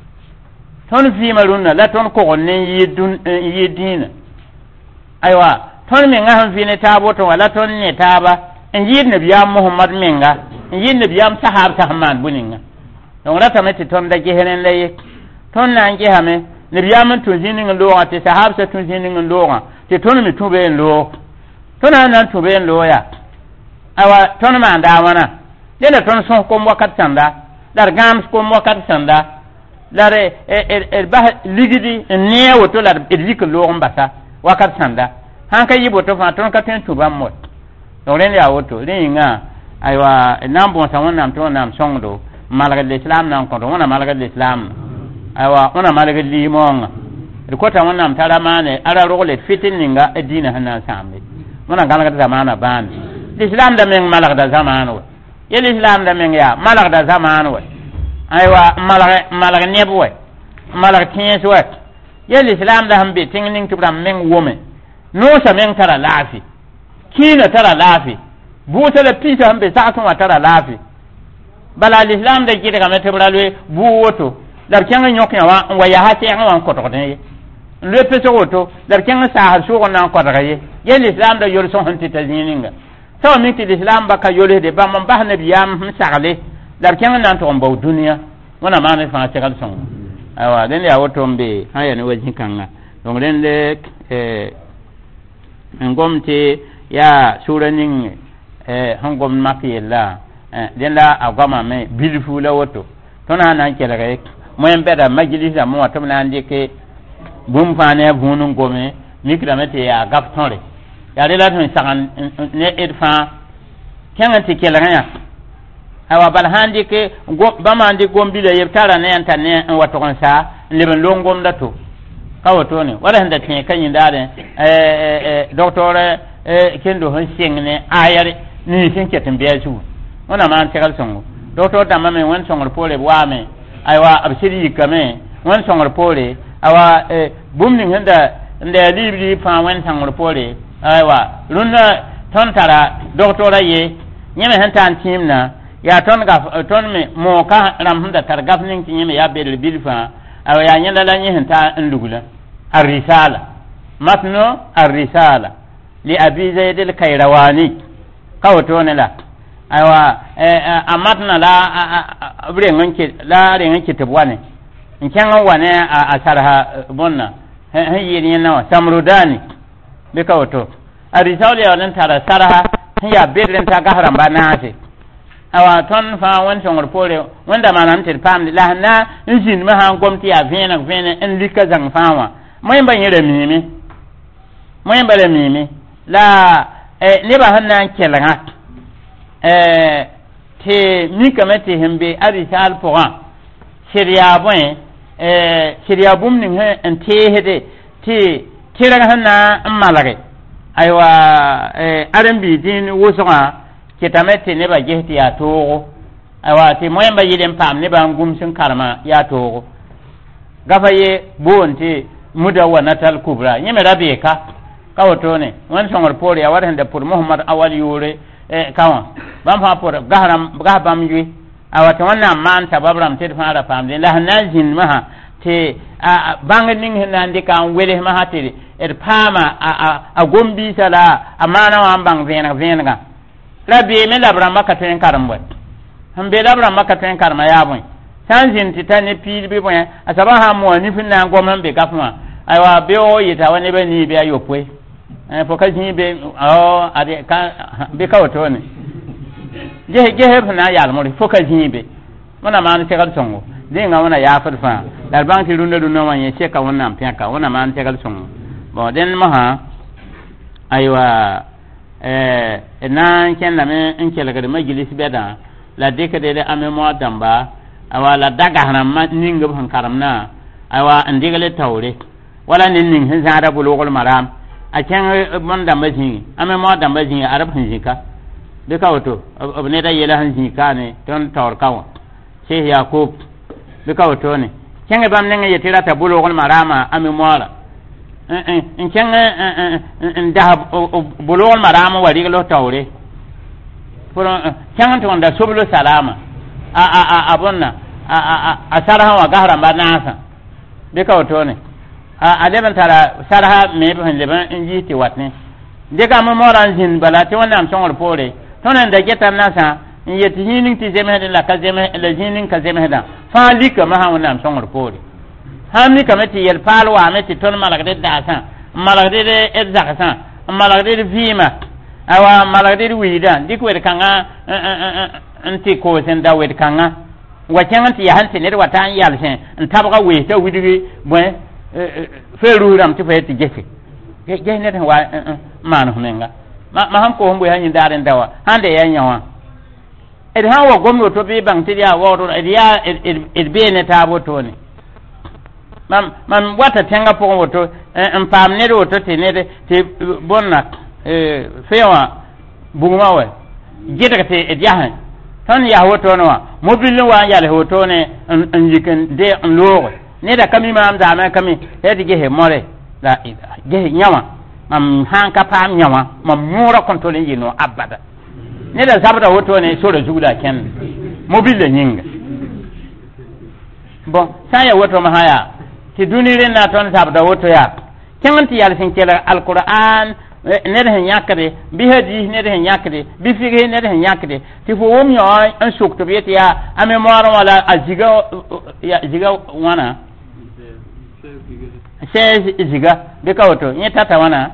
Speaker 1: ton vima lunda la ton ko ne yidun yidine aywa ton me nga han vine tabo to wala ton ne taba en yid nabiyam muhammad menga en yid nabiyam sahab tahman buninga don rata meti ton da gehenen lay ton na nge hame nabiyam to jinin lo ate sahab sa to jinin lo te ton mi tube en lo ton na tube en lo ya awa ton ma nda wana dena ton son ko wakat sanda dar gam ko wakat sanda dare e bah ligidi ne woto lar edlik lo mbasa wakat sanda han kay yibo to fa ton ka ten tuba mot to ren ya woto ren nga aywa nambo sa wonnam to nam songdo malaga l'islam nan ko wona malaga l'islam aywa wona malaga limon ko ta wonnam tara mane ara rogole fitin ninga edina hanan sambe wona galaga zamana ban l'islam da men malaga da zamana wa ye l'islam da men ya malaga da zamana wa aywa malaga malaga nebwe malaga tinswa ye l'islam da hambe tingning tubram men wome no sa men tara lafi kina tara lafi buta la pita hambe sa tuma tara lafi bala l'islam da kida ga metebralwe bu woto dar kenga nyokya wa wa ya hate nga wan koto ne le peso woto dar kenga sa ha so na ko daga ye ye l'islam da yor son hanti tazininga so mi ti l'islam ba ka yole de ba man ba nabiyam hum sagale dar kenga nan to mbaw duniya wana ma ne fa tegal son awa den ya woto mbe haya ne wajin kanga donc den le eh ngomte ya suranin eh hangom makiyella eh den la agama me bilfu la woto tona nan kela ga moyen beda majlisa mo wato nan dike bum fane bunun gome mikra mete ya gaftonre ya de la tun sagan ne edfa kenga ti kela ga awa bal handi ke bama andi gombile yebtara ne anta ne wato kon sa leben longom da to kawato ne wala handa tin kan yin dare eh eh docteur eh kendo hon singne ayare ni sin ketin biya su wana man tegal songo docteur da mame won songor pole wame aywa absiri kame won songor pole awa eh bumni handa nda libli fa won songor pole aywa lunna ton tara docteur ye nyeme hanta timna ya ton ga ton me mo ka ram handa tar gafnin nyeme ya bel bilfa awa ya nyanda la nyi hanta ndugula الرسالة متن الرسالة لأبي زيد الكيرواني قوتون لا أيوة أمتنا لا برينك لا رينك تبواني إن كان وانا أثرها بنا هي ينوى سمروداني بكوتو الرسالة يولن ترى سرها هي بيرن تغهرم بناسي awa ton fa wan songor pole wanda manam tel pam la na injin ma han gomti ya vena vena en lika zang fawa moy ban yere mimi moy bale mimi la eh ne ba hanna kelanga eh te mi kamete hembe arisal poa shiriya bon eh shiriya bum nin he en te hede te tira hanna malare aywa eh arambi din wosoga kitamete ne ba jehti ya togo aywa te moy ba yidem pam ne ba ngum sun karma ya togo gafaye bonte mudawwanatal kubra nyeme rabeka ka woto ne wan songor pore ya wadan da pur muhammad awal yure e kawan bam fa pur gahram gahbam yui awata wannan man tababram te fa ra pam de la nazin maha te a bangin hinan de kan wele maha te er pama a a gombi sala amana wa bang vena vena la be me la bramba ka ten karam wat hambe la bramba ka ten karma ya bon sanjin titane pil be bon asaba ha mo ni finna ngoma be kafuma aywa be o yita wani be ni be ayopwe eh foka jin be o ade kan be ka wato ne je je he na ya mo foka jin be mana man te kal songo de nga wana ya fa dal banki runda dunno man ye cheka wonna mpiaka wana man te kal songo bon den ma ha aywa eh na ken la me en kele ga majlis beda la deke de ame mo damba awa la daga haram ninga ban karamna awa andigale tawre wala nin nin hin zara bulugul maram a can mon damba jin ame mo damba jin arab hinjika de ka wato abne da yela hinjika ne ton tawr kawo sheikh yakub de ka wato ne can bam nan ya tira ta bulugul marama ame mo la in can in da bulugul marama wari lo tawre can to da sublu salama a a a abonna a a a sarha wa gahran ba nasa de ka wato ne a adaban tara sarha me ban leban inji ti watne de ka mo moran jin bala ti wannan songor pore tonan da getan nasa in yeti hinin ti zeme da la ka zeme la hinin ka zeme da fa lika ma ha wannan songor pore hamni kamati yel palwa meti ton malagde da san malagde de edzaka san malagde de vima awa malagde de wida dikwe kanga anti ko sen da wed kanga wacan ti ya hanti ne wata yal sen ntabga we ta widigi bon feru ram ti fayeti jefe je ne wa man hunenga ma ma han ko hombo hanyi daren dawa hande ya nyawa ed han wo gomno to be bang ti ya wo ed ya ed be ne tabo to ne mam mam wata tenga po woto en pam ne woto te ne te bonna e fewa buguma we jeta te ed ya han tan ya woto no mobil wa ya le woto ne en yiken de en logo ne da kami mam da ma kami e di ge more la ge nyawa mam hanka pam nyawa mam mura kontrole yino abada ne da sabata woto ne so da juda ken mobil le nyinga bon sa ya woto ma haya ti dunire na ton sabata woto ya kenanti yal sin kela alquran ne da nyakade bi hadi ne da nyakade bi fige ne da nyakade ti fo wom yo an sukto bi ya ame mora wala ajiga ya jiga wana sai ziga de ka wato ni tata wana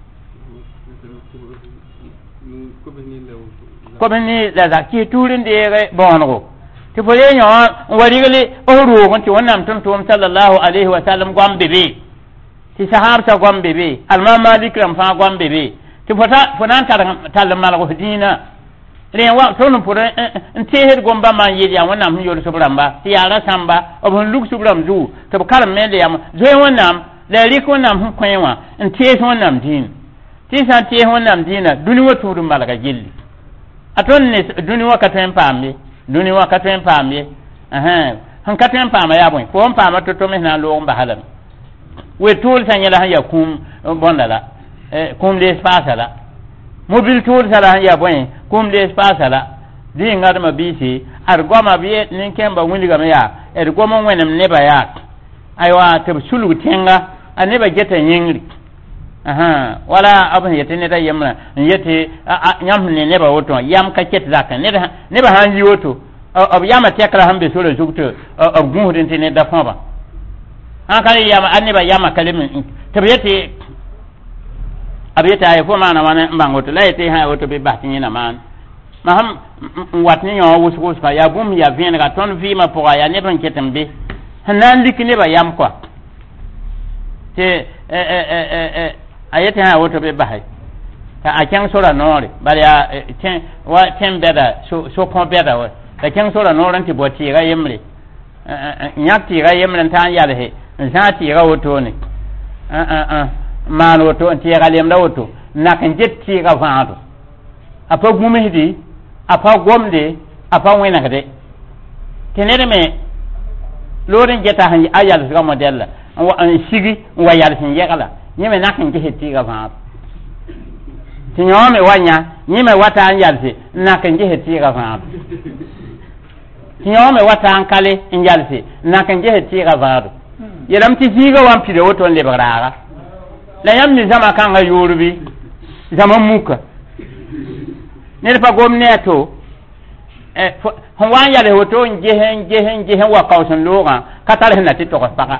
Speaker 1: ko beni la da ki turin de bongo ti fo ye nyo wari gali o ru ko ti wannan tun tum sallallahu alaihi wa sallam gwam bebe ti sahabta gwam bebe alma malik ram fa gwam bebe ti fota fonan tar tal mal ko dina re wa tonu pore nteher gomba man yedi ya wannan mun yoru subramba ti yara samba obon luk subram zu to karam mele yam zo wannan la riko nam hun kwenwa nteher wannan din ti san te wannan dina duni wato dum malaga gilli aton ne duni wakaten pambe duni wakaten pambe aha han katen pama ya bon ko pama to to me na lo mba halam we tool sanyala han ya kum bondala eh kum de espace la mobile tool sala ya bon kum de espace la di ngad ma bisi ar goma biye nin kemba wuli ga ya er goma wenem neba ya aywa te sulu tenga aneba geta yingri aha wala abun yete ne da yamna yete nyam ne neba woto yam ka ket zaka ne da neba han yi woto ob yama tekra hambe solo jukto ob gudin ne da famba an kali yama aneba yama kalimin tabiyati abiyata ay fo mana wana mbangoto la yete ha woto be bahti na man maham watni yo wus wus ka ya bum ya vien ga ton vi ma pour ya ne don ketembe hanan likine ba yam kwa te eh eh eh eh ayete ha woto be bahay ka a kan sura nore bari ya ten wa ten beda so so kon beda wa ka kan sura nore nti boti ga yemre nyati ga yemre tan ya le zati ga woto ne ah ah ah man woto nti ga lemda woto na kan jetti ga faado apa gumehdi apa gomde apa wena gade tenere me loren jeta han ayal ga modella wa an sigi wa yal sin yegala nyeme na kan jetti ga faado ti nyome wanya nyime wata anjalsi na kan je heti ga fa ti nyome wata an kale anjalsi na kan je heti ga fa yelam ti figa wan pide woton le baraga la yam ni zama kan ga yorubi zama muka ne fa gomneto eh hon wan yale woto njehen njehen njehen wa kausun loga katar hena ti to saka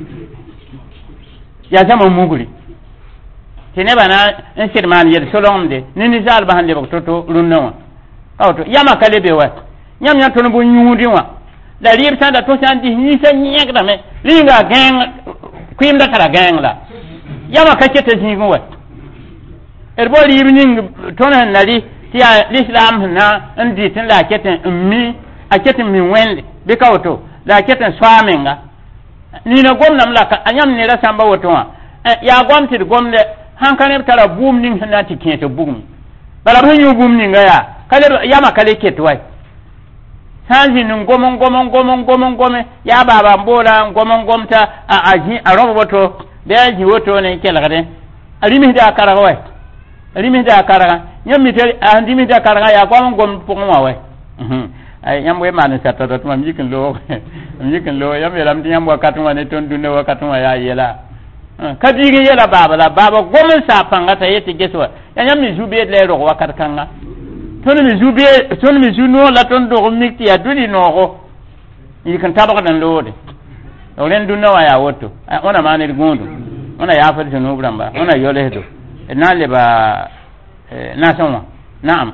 Speaker 1: ya zama muguri tene bana en sirman yel solomde ni ni zal bahande bok toto runno awto yama kale be wa nyam nyam tono bo nyudi wa la rib sanda to sandi ni sa nyegda me linga gang kwim da kala gang la yama ka kete zingo wa erbo rib ning tono nali ti l'islam na ndi tin la kete mi a kete mi wende be kawto la kete swamenga ni na gomnam la ka anyam ne ra samba woto wa ya gomti gomne hankane tara boom ning na ti kete boom bala ban yu boom ning ya kale yama kale ketwai sanji nun gomon gomon gomon gomon gome ya baba mbola gomon gomta a aji a robo woto be aji woto ne kela gade alimi da karaga wai alimi da karaga nyammi te andimi da karaga ya gomon gom pongwa wai mhm ay nyamwe manu sato to mam yikin lo yikin lo yam yelam ti nyamwa katuma ne ton dunne wa katuma ya yela kadigi yela baba la baba gomen sa panga ta yeti geswa ya nyammi jube le ro wa katkanga ton mi jube ton mi juno la ton do mikti ya duni no go yikan tabaka dan lode o len dunna wa ya woto ona mane gundu ona ya fa no bramba ona yole do na le ba na sonwa na'am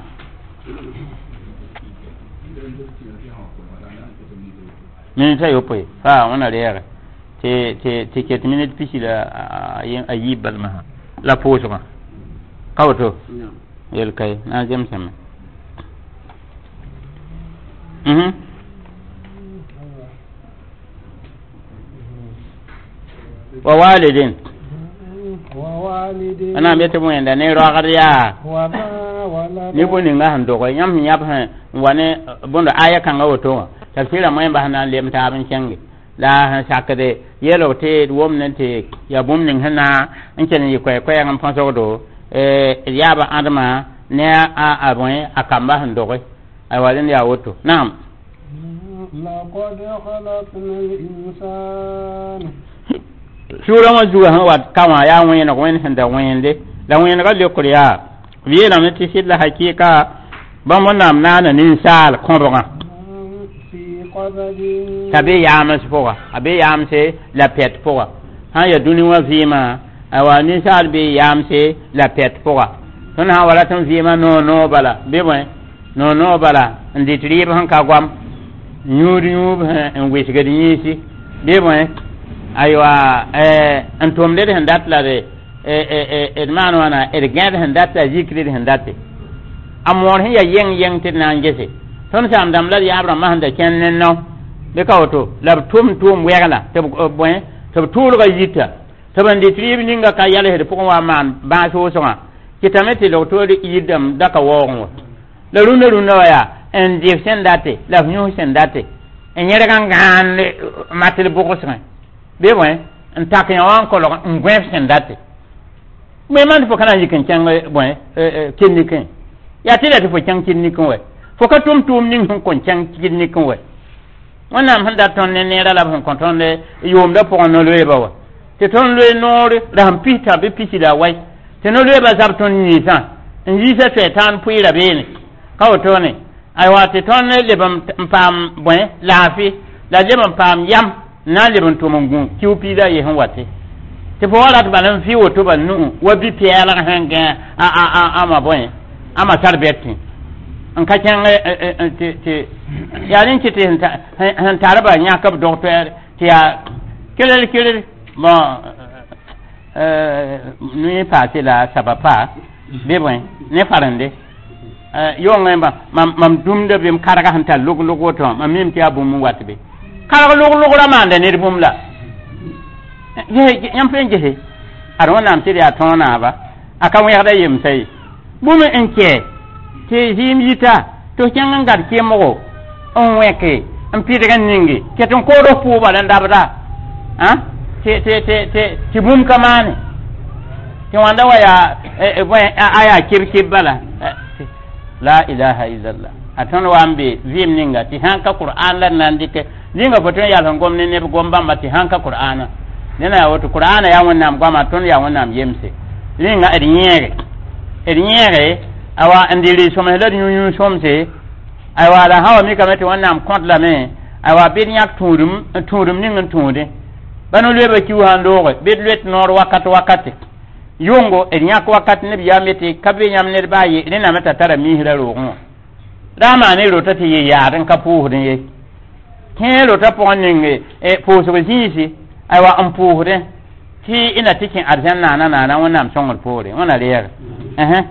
Speaker 1: minita yope ha ona lere te te te ket minute pisi la ayi balma la pose ma kawto yel kay na jem sama mhm wa walidin wa walidin ana mete mo enda ne ro agariya wa ma wala ni boni nga hando ko nyam nyap ha wane bondo aya kan woto tafsira mai ba hanan lem ta abin kenge la sakade yelo te womnen te ya bomnin hana anken yi kwai kwai ngam fanso do eh ya ba adama ne a abun akamba hando ko ay walen ya woto na'am laqad khalaqna al-insana sura ma juwa ha wat kama ya wani na wani handa wani de la wani ga le kuriya wiye na meti sid la hakika ba mo nam na na nin sal konroga tabe yamas poga abe yamse la pet poga ha ya duni wa vima awa nin sal be yamse la pet poga ton ha wala ton vima no no bala be boy no no bala ndi tri ba han ka gwam nyuri nyub en wisga di yisi be boy aywa eh antom de handat la de eh eh eh man wana er gad handat la zikri de handate amon hiya yeng yeng tin nan gese ton sam dam la ya abra ma handa ken no be kawto la tum tum wegala te boy te tulu ga yita te bandi tribi ninga ka yale he pokon wa man ba so so ma kitameti lo to di idam daka wongo la runa runa ya en difsen date la nyu sen date en yere kan gan matel boko sen be boy en takin wan ko lo ngwef sen date me man fo kana yikin chang boy eh kinnikin ya tida fo chang kinnikin we fo ka tum tum ning hon kon chang kinnikin we wana handa ton ne ne la hon kon ton le yom da pon no le ba wa te ton le no ram pita be pisi da wai te no le ba zab ton ni sa en yi sa setan puira be ni ka to ne ai wa te ton le bam pam boy lafi la le bam pam yam na le bam to mongun kiupi da ye hon wate te fo wala ba nan fi woto ba nu wa bi piala hanga a a a ama boy ama tarbeti an ka kan te te yarin ki te han taraba nya ka docteur ti ya kelele kelele bon euh ni passé la sabapa be boy ne farande euh yo ngamba mam mam dumde bim karaga han tal lugu lugu to mam mim ti abu mu watbe karaga lugu lugu la mande ne bum la je yam pen je arona am ti ya tona ba aka mu yarda yim sai bumu enke te jim yita to kyang ngar ke mo on weke am pi daga ningi ke ton ko do fu ba dan dabda ha te te te te ti bum kamane ti wanda wa ya aya kirkir bala la ilaha illallah atan wa ambe vim ninga ti hanka qur'an la nan dike linga foton ya lan gomne ne gomba mati hanka qur'ana nena ya wato qur'ana ya wannan goma ton ya wannan yemse linga ednyere ednyere awa andiri somhe la nyunyu somse awa la hawa mi kamete wannan kont la me awa bid nyak turum turum ninga tunde banu lebe ki wan doge bid let nor wakat wakati yongo ednyak wakati ne biya mete kabe nyam ne baye ne na meta tara mi hira rogo dama ne rota ti ya ran kapu ne ke rota poninge e poso jinsi aywa an puhure ti ina cikin aljanna na na na wannan songol pore wannan riyar eh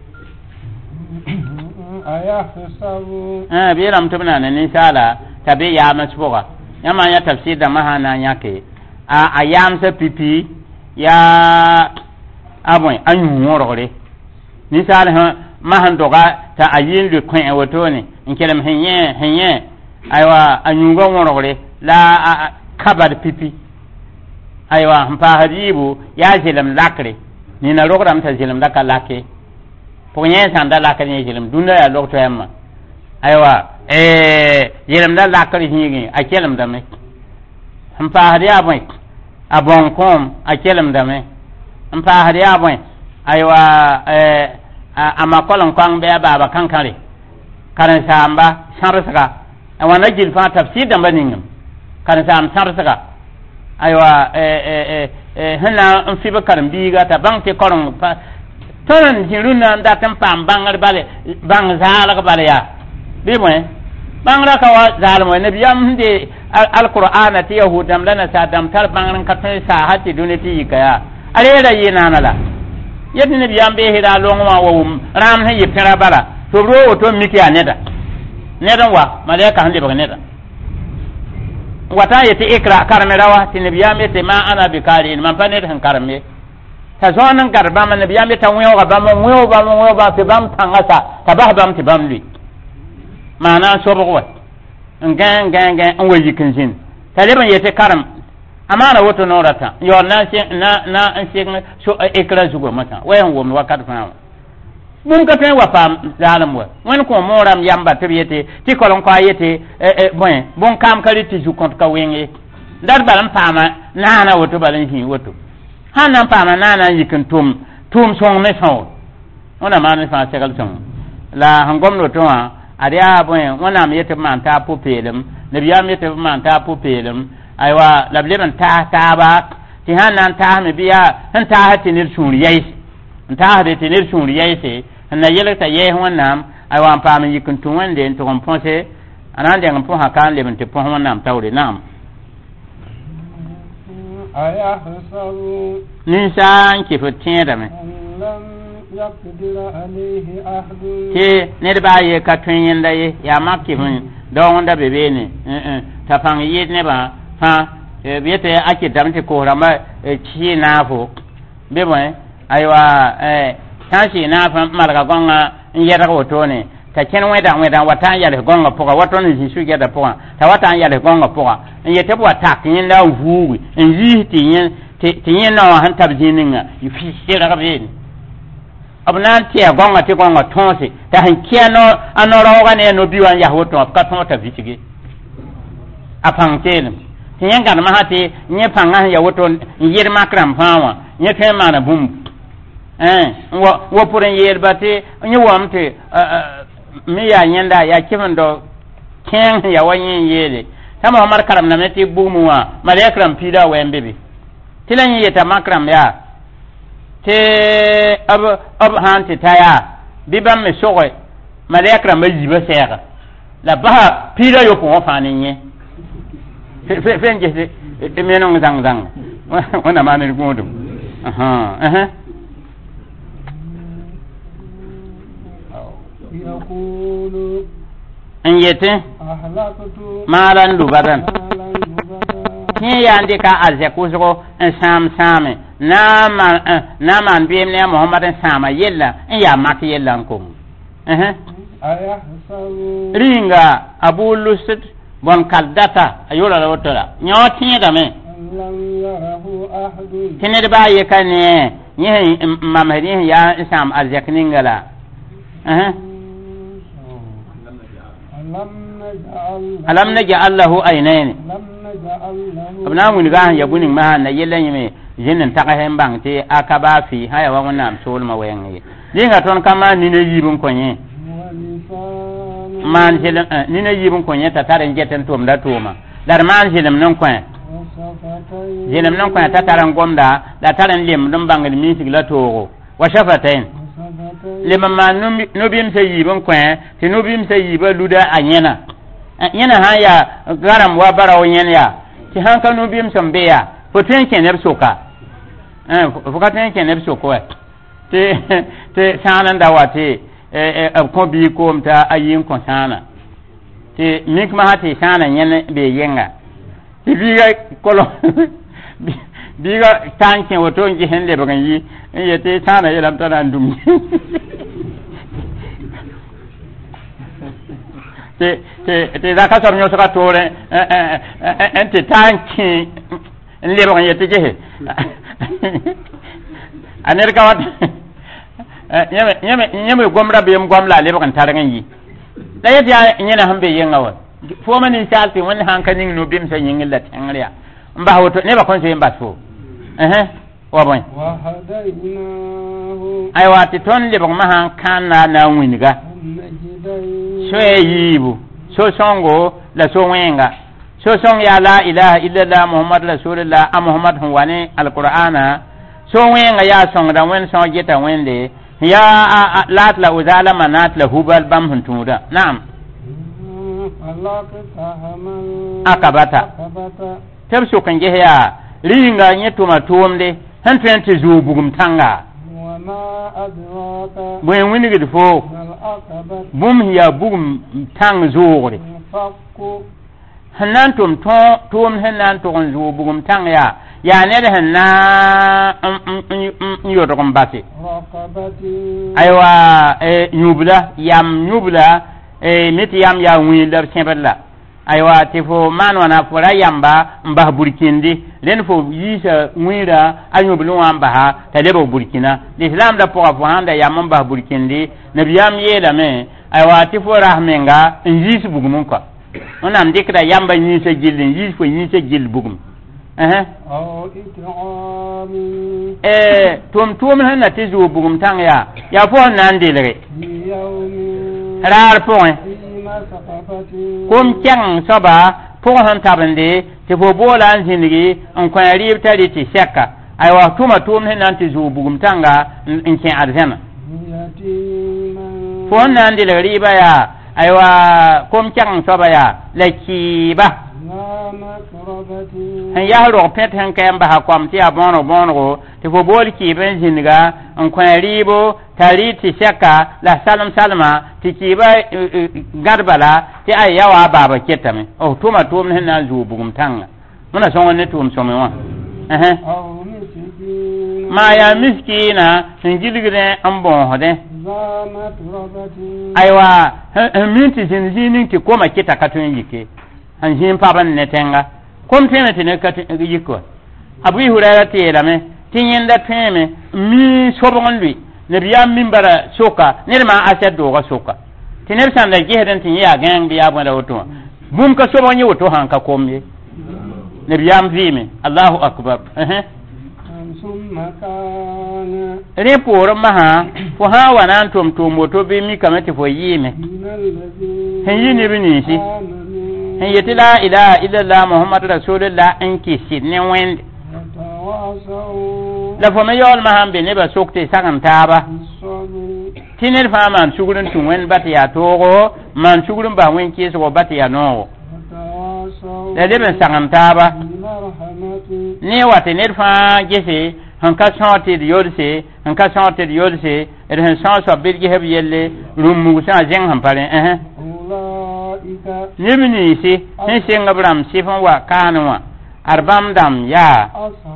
Speaker 2: aya hisabu
Speaker 1: eh bi ram tumna ne ni sala tabe ya masbuga yama ya tafsir da mahana yake a ayam sa pipi ya abon anyu worore ni sala ha mahan doga ta ayin de kwen wato ne in kelam henye henye aywa anyu go worore la kabar pipi aywa mpa hadibu ya jilam lakre ni na rogram ta jilam daka lake ponye sanda lakre ni jilam dunda ya lokto yamma aywa eh jilam da lakre hingi a kelam da me mpa hadiya boy abon kom a kelam da me mpa hadiya boy aywa eh ama kolon kwang be baba kankare karan samba sharasaka awana jilfa tafsir da baningam karan sam sharasaka aywa eh eh eh hana en fiba karam biga ta banke koron ton jiruna da tan pam bangar bale bang zala bale ya bi mo bangra ka wa zala mo nabi yam de alqur'ana ti yahudam lana sadam tar bangran ka tan sa hati duniti kaya ale da yina nala yedni nabi yam be hira longwa wa ram ha yipira bala to ro to miki aneda nedan wa malaika hande ba neda wata yati ikra karme rawa ti nabiyame te ma ana bikari man panet han karme ta zonan garba man nabiyame ta wewa ba mo wewa ba mo wewa ba te bam tangasa ta ba bam te bam li mana sobwa ngan ngan ngan an wayi kinjin ta leban yati karam amana woto norata yo na na na an se so ikra zugo mata wayan wo wakat fa mun ka fe wa pam zalam wa wen ko moram yamba tebiyete ti kolon ko ayete e bon bon kam kali ti ju kont ka wenge dar balam pama nana woto balan hi woto hanan pama nana yikin tum tum song me so ona man fa segal song la hangom no to a aria bon ona me yete man ta popelem ne biya me yete man ta popelem aywa la bleban ta ta ba ti hanan ta me biya han ta hati nir suri yais ta hati nir suri yais na yelta ye wonnam ay wan pam yikun tun wande to kon ponse anan de ngam ha kan le ben te pon wonnam tawde nam
Speaker 2: aya hasabu
Speaker 1: ni san ki futin da me
Speaker 2: yaqdira alayhi ahdu
Speaker 1: ke ne da baye ka tun yanda ye ya makki hun don da bebe ne eh ta fang yi ne ba ha e biete ake damte ko rama ci na fo be bo aywa eh tashi na fa marga gonga yera woto ne ta ken weda weda wata ya le gonga poka wato ne jisu ya da poka ta wata ya le gonga poka yete bo attack yin da vuwi en yiti yin ti yin na han tabjininga yifi shira ga bin abna ti ya gonga ti gonga tonse ta han kiano anoro ga ne no biwan ya woto ka ton ta bitigi apang ken ti yin ga ma hati nye panga ya woto yir makram fawa nye tema na bum eh wo wo puren yer bate nyi wamte mi ya nyenda ya kimando ken ya wanyin yele tama Omar karam na meti bumuwa malekram pida wembebi tilan yeta makram ya te ab ab hanti taya bibam me sowe malekram ba yiba sega la ba pida yo ko fani nye fe fe nje te menong zang zang wana mane ngudum aha aha
Speaker 2: يقول
Speaker 1: ان يتي
Speaker 2: أهلكت
Speaker 1: مالا لبدا كي ياندي كا أرزي كوزغو ان سام سامي ناما ناما بيم نيا محمد سام يلا ان يا مات يلا نكم اها
Speaker 2: أيحسب
Speaker 1: رينغا أبو لسد بون كالداتا أيولا لوتولا نيوتي دامي
Speaker 2: لم يره أحد
Speaker 1: كنير باي كاني yẽ mamsd yaa n sãam arzɛk ningala alam naj'al lahu aynayn b na n wilga sẽn ya bũning masã na yella yẽme zĩnd n tags n bãng tɩ a ka baa fɩ sã ya wa wẽnnaam soolmã wɛɛngẽ ye dẽnga tõnd ka maan nina yiib n kõ yẽ maan nina yiib n kõ yẽ t'a tar n get n tʋmda tʋʋma la d maan zelem n kõ zelem n kõ t'a tar n gomda la tar n lemd n bãngd miisg la toogo wa shafatayn lem n maan no-bɩmsã yiib n kõ tɩ no-bɩmsã yiibã luda a yẽna yẽna sã n yaa garam wa bara wa yẽn yaa tɩ sãn ka no-bɩms n be yaa fo tõe n kẽ neb soka fo ka tõe n kẽ neb sok wɛ tɩ sãan n da wa tɩ b kõ bii koom t'a a yi n kõ sãana tɩ mik masã tɩ sãana yẽn bee yenga tɩ biiga kolo biiga ta n kẽ woto n ges n lebg n yi n yetɩ sãana yeelame t'a na n dum tɩ da ka soab yõsga toore n tɩ ta n kẽ n lebg n yetɩ gese a ned ka wat yẽme gomra beem gom la a lebg n targ n yi la yet yaa yẽna sẽn be yẽnga wa fooma ninsaal tɩ wẽnd sãn ka ning no-bɩmsã yĩngr la tẽngr yaa n bas woto nebã kõn soe n bas fo wa bõe aywa tɩ tõnd lebg masã n kãnna a na n wĩnga soɛ yiibu so-sõngo la so-wẽnga so-sõng yaa la ilaha illallah mohamad rasulullah a mohamad sẽn wa ne alqur'ana so-wẽnga yaa sõngda wẽnd sõg geta wẽnde yaa laat la uzala manat la hubal bãmb sẽn tũuda naam akabata tɩ b sʋk n ges yaa rĩnga yẽ tʋma tʋʋmde sẽn tõe n tɩ zuug bugum tãnga bõe wĩnigd fo bũmb sẽn yaa bugum tãng zoogre sẽn na n tʋm tʋʋmd sẽn na n tʋg n zuug bugum tãng yaa yaa ned sẽn na n yodg n base aywa yũbla yam yũbla mi tɩ yam yaa wĩig la b sẽbd la aywa tɩ fo maan wãna fo ra yamba n bas burkĩndi rẽnd fo yiisa wĩira a yũbl wã n basa t'a lebg burkina l'islam da pʋga fo sãn da yam n bas burkĩndi nabiyam yeelame aywa tɩ fo ras menga n yiis bugum n kɔ wẽnnaam dɩkda yamba yĩisa gill n yiis fo yĩisa gill bugum tʋʋm tʋʋm sẽn na tɩ zuug bugum tãng yaa yaa fo sẽn na n delge raar pʋgẽ kom kẽng soaba pʋg sẽn tabende tɩ fo boola n zĩndgi n kõ rɩɩb t'a rɩ tɩ sɛka aywa tʋma tʋʋm sẽn na n tɩ zuug bugum tãnga n kẽ arzãna fo sẽn na n delg rɩɩbã yaa aywa kom kẽng soaba yaa la kɩɩba sẽn yas rog pẽt sẽn ka n basa kom tɩ yaa bõoneg bõonego tɩ fo bool kɩɩb n zĩndga n kõ rɩɩbo t'a rɩ tɩ sɛka la salem salma tɩ kɩɩba gãdba la tɩ ay ya wa a baaba ketame f tʋma tʋʋmd sẽn na n zuug bugum tãnga wẽna sõng ne tʋʋm sõme wã maa yaa miskiina sẽn gilgdẽ n bõosdẽ aywa sẽn min tɩ sẽn zĩig ning tɩ koma kɩta ka tõe n yike sẽn zĩig pab n ne tẽnga kom tõeme tɩ ne ka yik wa abu hurayra tɩ yeelame tɩ yẽnda tõeme mi sobg n lʋɩ nabiyam min bara soka ned maa asɛd dooga soka tɩ neb sãn da gesd n tɩ yẽ yaa gãeng bɩ yaa bõeda woto wã bũmb ka sobg yẽ woto sãn ka kom ye nabiyam vɩɩme allahu akbar rẽ poorẽ masã fo sã n wa na n tʋm tʋʋm woto bɩ mikame tɩ fo yɩɩme sẽn yi neb ninsi sẽn yetɩ la ilaha illallah mohamad rasulullah n kɩsd ne wẽnd la fo me yaoolmã sãn be nebã sok tɩ sag n taaba tɩ ned fãa maan sugr n tũ wẽnd ba tɩ yaa toogo maan sugr n bas wẽn kɩɩsgo ba tɩ yaa noogo la leb n sag n taaba ne wa tɩ ned fãa gese sẽn ka sõor tɩ d yolse sẽn ka sõor tɩ d yolse d sẽn sõor soab bɩd gesb yelle rũm-mug sã zẽng sẽn pa rẽ neb ninsi sẽn seng b rãmb sɩf n wa kaane wã ad bãmb dãmb yaa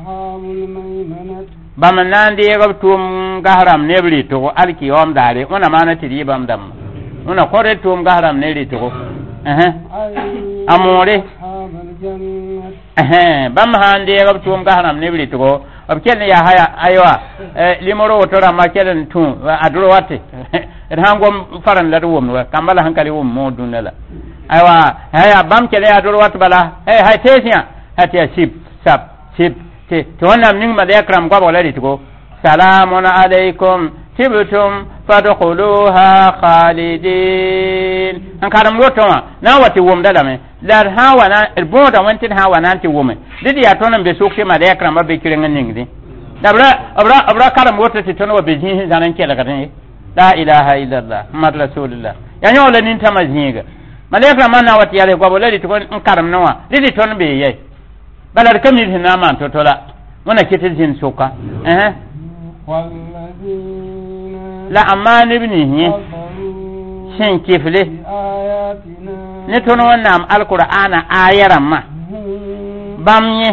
Speaker 1: bãmb n na n deeg b tʋʋm gas rãmb ne b rɩtgo alkiyaoom daare wẽna maana tɩ d yɩ bãmb dãmba wẽna kõ d tʋʋm gas rãmb ne rɩtgo a moore bãmb sã n deeg b tʋʋm gas rãmb ne b rɩtgo ab kel ya haya aywa limoro wotora ma kelen tu adro wate hangom faran la wom wa kambala hankali wom mo dunala aywa haya bam kele adro wat bala hey hay tesia hatia sip sap sip te to wannan ning ma da yakram gwa wala ritgo salamun alaikum tibtum fadkhuluha khalidin an karam lotoma na wati wom dala me dar hawana boda wantin hawana ti wome didi ya tonan be sokse ma da yakram ba be kiren ningdi dabra abra abra karam wota ti tono be jin zanan kela kadan la ilaha illallah muhammad rasulullah ya nyo le nin tamazinga malaka manna wati yale gwa wala rit ko karam nawa didi ton be yai balar kamni na man to tola wana kitin jin soka eh la amani ibnihi shin kifle ne tono wannan alqur'ana ayaran ma bamye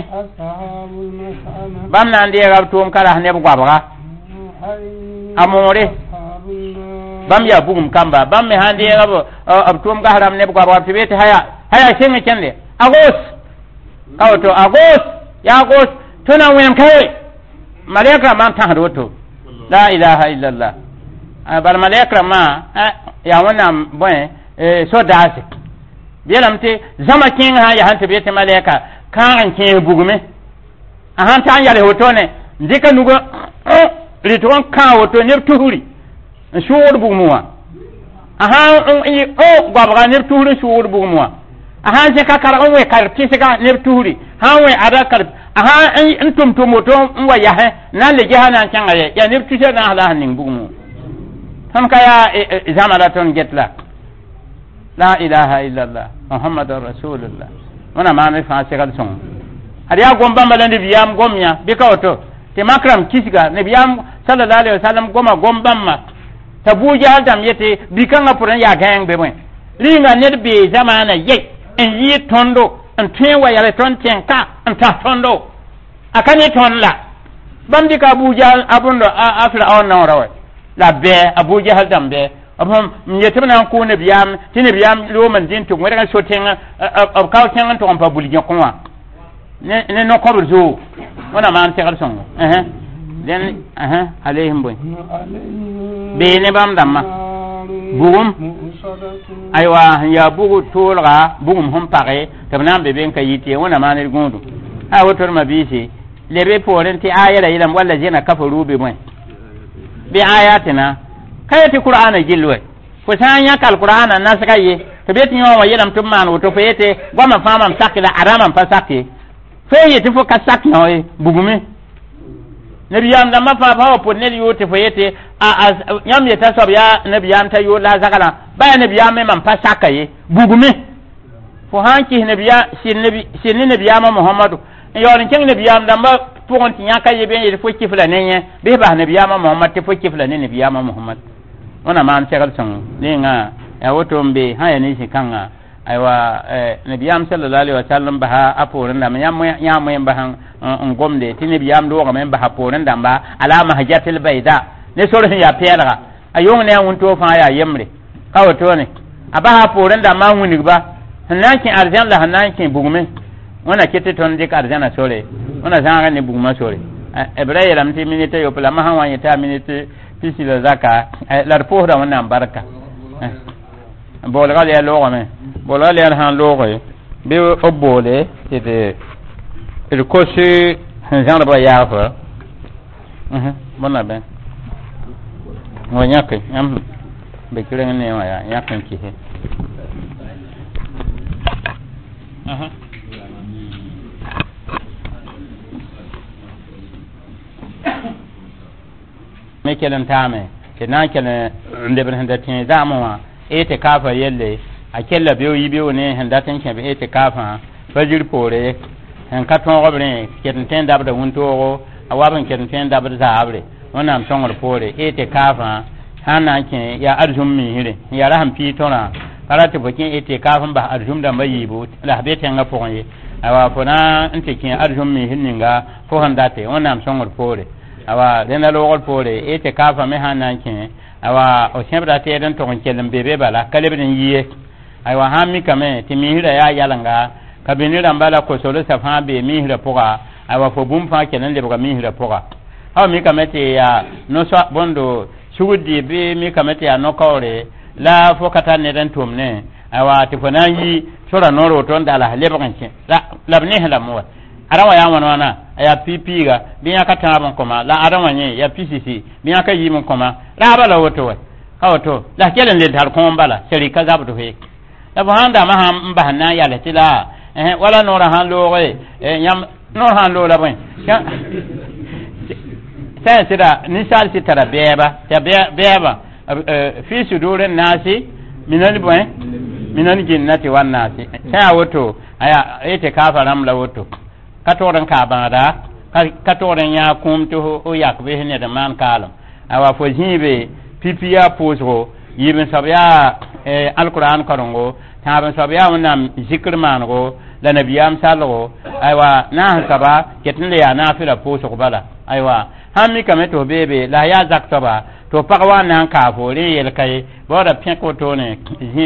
Speaker 1: bam nan de gab tum kala ne bu gwabra amore bam ya bugum kamba bam me hande gab ab tum ga haram ne bu gwabra tibete haya haya shin kende agos kawoto agos ya agos tuna wen kai malaika man ta hadoto la ilaha illallah bal malaika ma ya wannan boy so dasi bielamte zama kin ha ya hante bete malaika kan kin bugume a hanta an yale hoto ne ndika nugo riton kan hoto ne tuhuri shuur bugmuwa aha o gwabga ne tuhuri shuur bugmuwa aha je ka kar on we kar tisika ne tuhuri ha we ada kar aha antum to moto wa ya he na le jehana kan ya ya ne tuhe na hala nin bugmu tan kaya zamala ton getla la ilaha illallah muhammadur rasulullah wana ma me fa se kal son adiya gomba malande biyam gomya bikawoto te makram kisiga ne biyam sallallahu alaihi wasallam goma gombam ma tabuja adam yete bikanga puran ya gang be mo linga ne be zamana ye en yi tondo en twenwa ya ton tenka en ta tondo akane tonla bamdi ka abuja abundo afra on na rawe la be abuja adam be abam nyete na ko ne biyam tine biyam lo man din to ngere so tenga ab ka tenga to on pa bulje konwa ne ne no ko zo wana man te garson eh den eh alaihim boy be ne bam damma bugum aywa ya bugu tolga bugum hum pare tabna be ben kayite wana man ne gundu a wotor ma bisi lebe porenti ayara ilam walla jina kafaru be boy bi ayatina kayati qur'ana jilwe ko sanya kal qur'ana nasakaye to beti nyawa yelam tumman woto fete goma famam sakila arama pasake feye tifo kasak noy bugume nabiyam da mafa fa po ne yo tifo yete a nyam yeta sob ya nabiyam ta yo la zakala ba nabiyam me man pasakaye bugume fo hanki nabiya sin nabi sin nabiyam muhammadu yo rin ken nabiyam da ma pour tinya kaye ben yete fo kifla nenye be ba nabiyam muhammad tifo kifla ne nabiyam muhammad wana man tegal son ninga ya woto mbe haya ni sikanga aywa nabiyam sallallahu alaihi wasallam baha aporin da yam yam yam bahan ngomde ti nabiyam do ga men baha porin da ba alama hajatil bayda ne soro ya pera ayon ne wonto fa ya yemre kawoto ne abaha porin da ma wuni ba hanankin arjan la hanankin bugume wana kete ton dik arjana sore wana zanga ne buguma sore ibrahim lam ti minite yo pala ma han wanya ta minite pisi la zaka la reporta wannan barka bolga le logo me bolga le han logo be obole ite il kosi genre ba yafa mhm bona ben mo nyake am be kire ne wa ya yakan ki he aha me kelen tame ke na kelen ndebren handa tin zamwa ete kafa yelle a kella biyo yibiyo ne handa tan ke be ete kafa fajir pore en katon gobre keten ten dabda wunto awaban keten ten dabda zabre wannan tongor pore ete kafa hana ke ya arjum mi hire ya raham pi tona karate bokin ete kafa ba arjum da mayibo la beten ga ponye awa fona inte ke arjum mi hinninga fo handa te wannan tongor pore awa dena logol pore ete kafa me hanan ke awa o shebra te den to kelem bebe bala kalebin yiye aywa hami kame ti mihira ya yalanga kabinira mbala ko solo safa be mihira poga awa fo bum fa kenan le ba mi hira poka ha mi kamete ya no so bondo sugudi be mi kamete ya no kawre la fo kata ne dan tumne awa ti fo nanyi sura noro ton dala le ba kanche la labne hala mo arawa ya wana wana ya pipiga biya kata ban koma la arawa nye ya pisisi biya ka yi mun koma la bala woto we ha woto la kelen le dar kon bala seri ka zabdo he la bo handa ma ham bahna ya le tila eh wala nora han lo re eh nyam nor han lo la ben sai sira ni sal si tara beba ya beba fi sudurin nasi minal boy minal jinnati wan nasi sai woto aya ete kafaram la woto katoren ka bada katoren ya kum to o yakbe ne da man kalam awa fo jibe pipiya posro yibin sabya eh alquran karongo taban sabya wannan zikr mango la nabiyam sallo aywa na saba ketin ya nafila posro bala aywa hammi kameto bebe la ya zaktaba to pagwa nan ka fori yel kay boda pinko to ne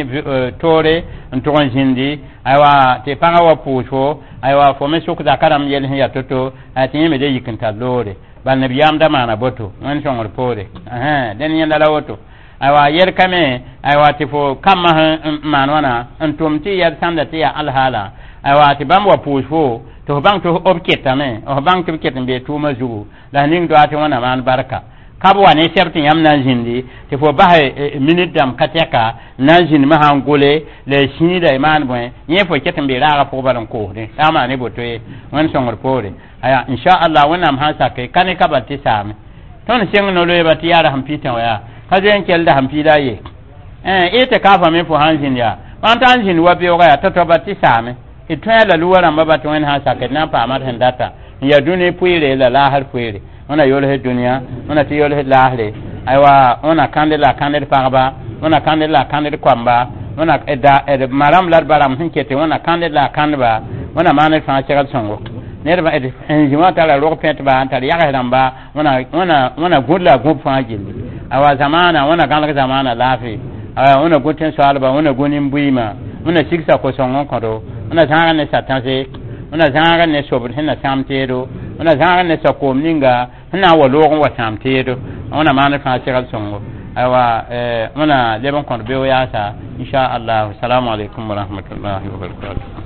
Speaker 1: tore nton jindi aywa te pagawa posro aywa fo me sok da karam yel ya toto ati me de yikinta lore ban nabiyam da mana boto wan songor pore eh den yenda la woto aywa yer kame aywa ti fo kamma manwana antumti ya sanda ti ya alhala aywa ti bam wa posfo to bang to obketa me o bang to obketa be to mazu la ning do ati wana man barka kabwa ne sertin yam nan jindi ti fo ba minute dam kateka nan jindi ma hangole le shinida iman boy ye fo ketin be raga fo balan ko de ama ne boto e wan songor pore aya insha Allah wannan hansa kai kane ka batti sami ton sen no le batti yara hampita waya ka je enkel da hampida ye eh ite ka fa me fo hanjin ya wan tan jin wa be waya to to batti sami itwela luwara mbaba to wen hansa kai na pa amar hendata ya duni puire la la har puire ona yole he dunia ona ti yole he lahre aywa ona kandela kandel parba ona kandela kandel kwamba ona eda ed maram lar baram hinkete ona kandela kanba ona mane fa chegal songo nerba ed enjima tala ro pet ba antal ya ramba ona ona ona gudla gub fa jilli awa zamana ona ganga zamana lafi awa ona guten so alba ona gonin buima ona siksa ko songo kodo ona zanga ne satanse ona zanga ne sobr hina samtedo ona zanga ne sakom ninga hina wa logon wa samtedo ona mane fa chegal songo awa eh ona lebon kondo be ya sa insha Allah assalamu alaikum wa rahmatullahi wa barakatuh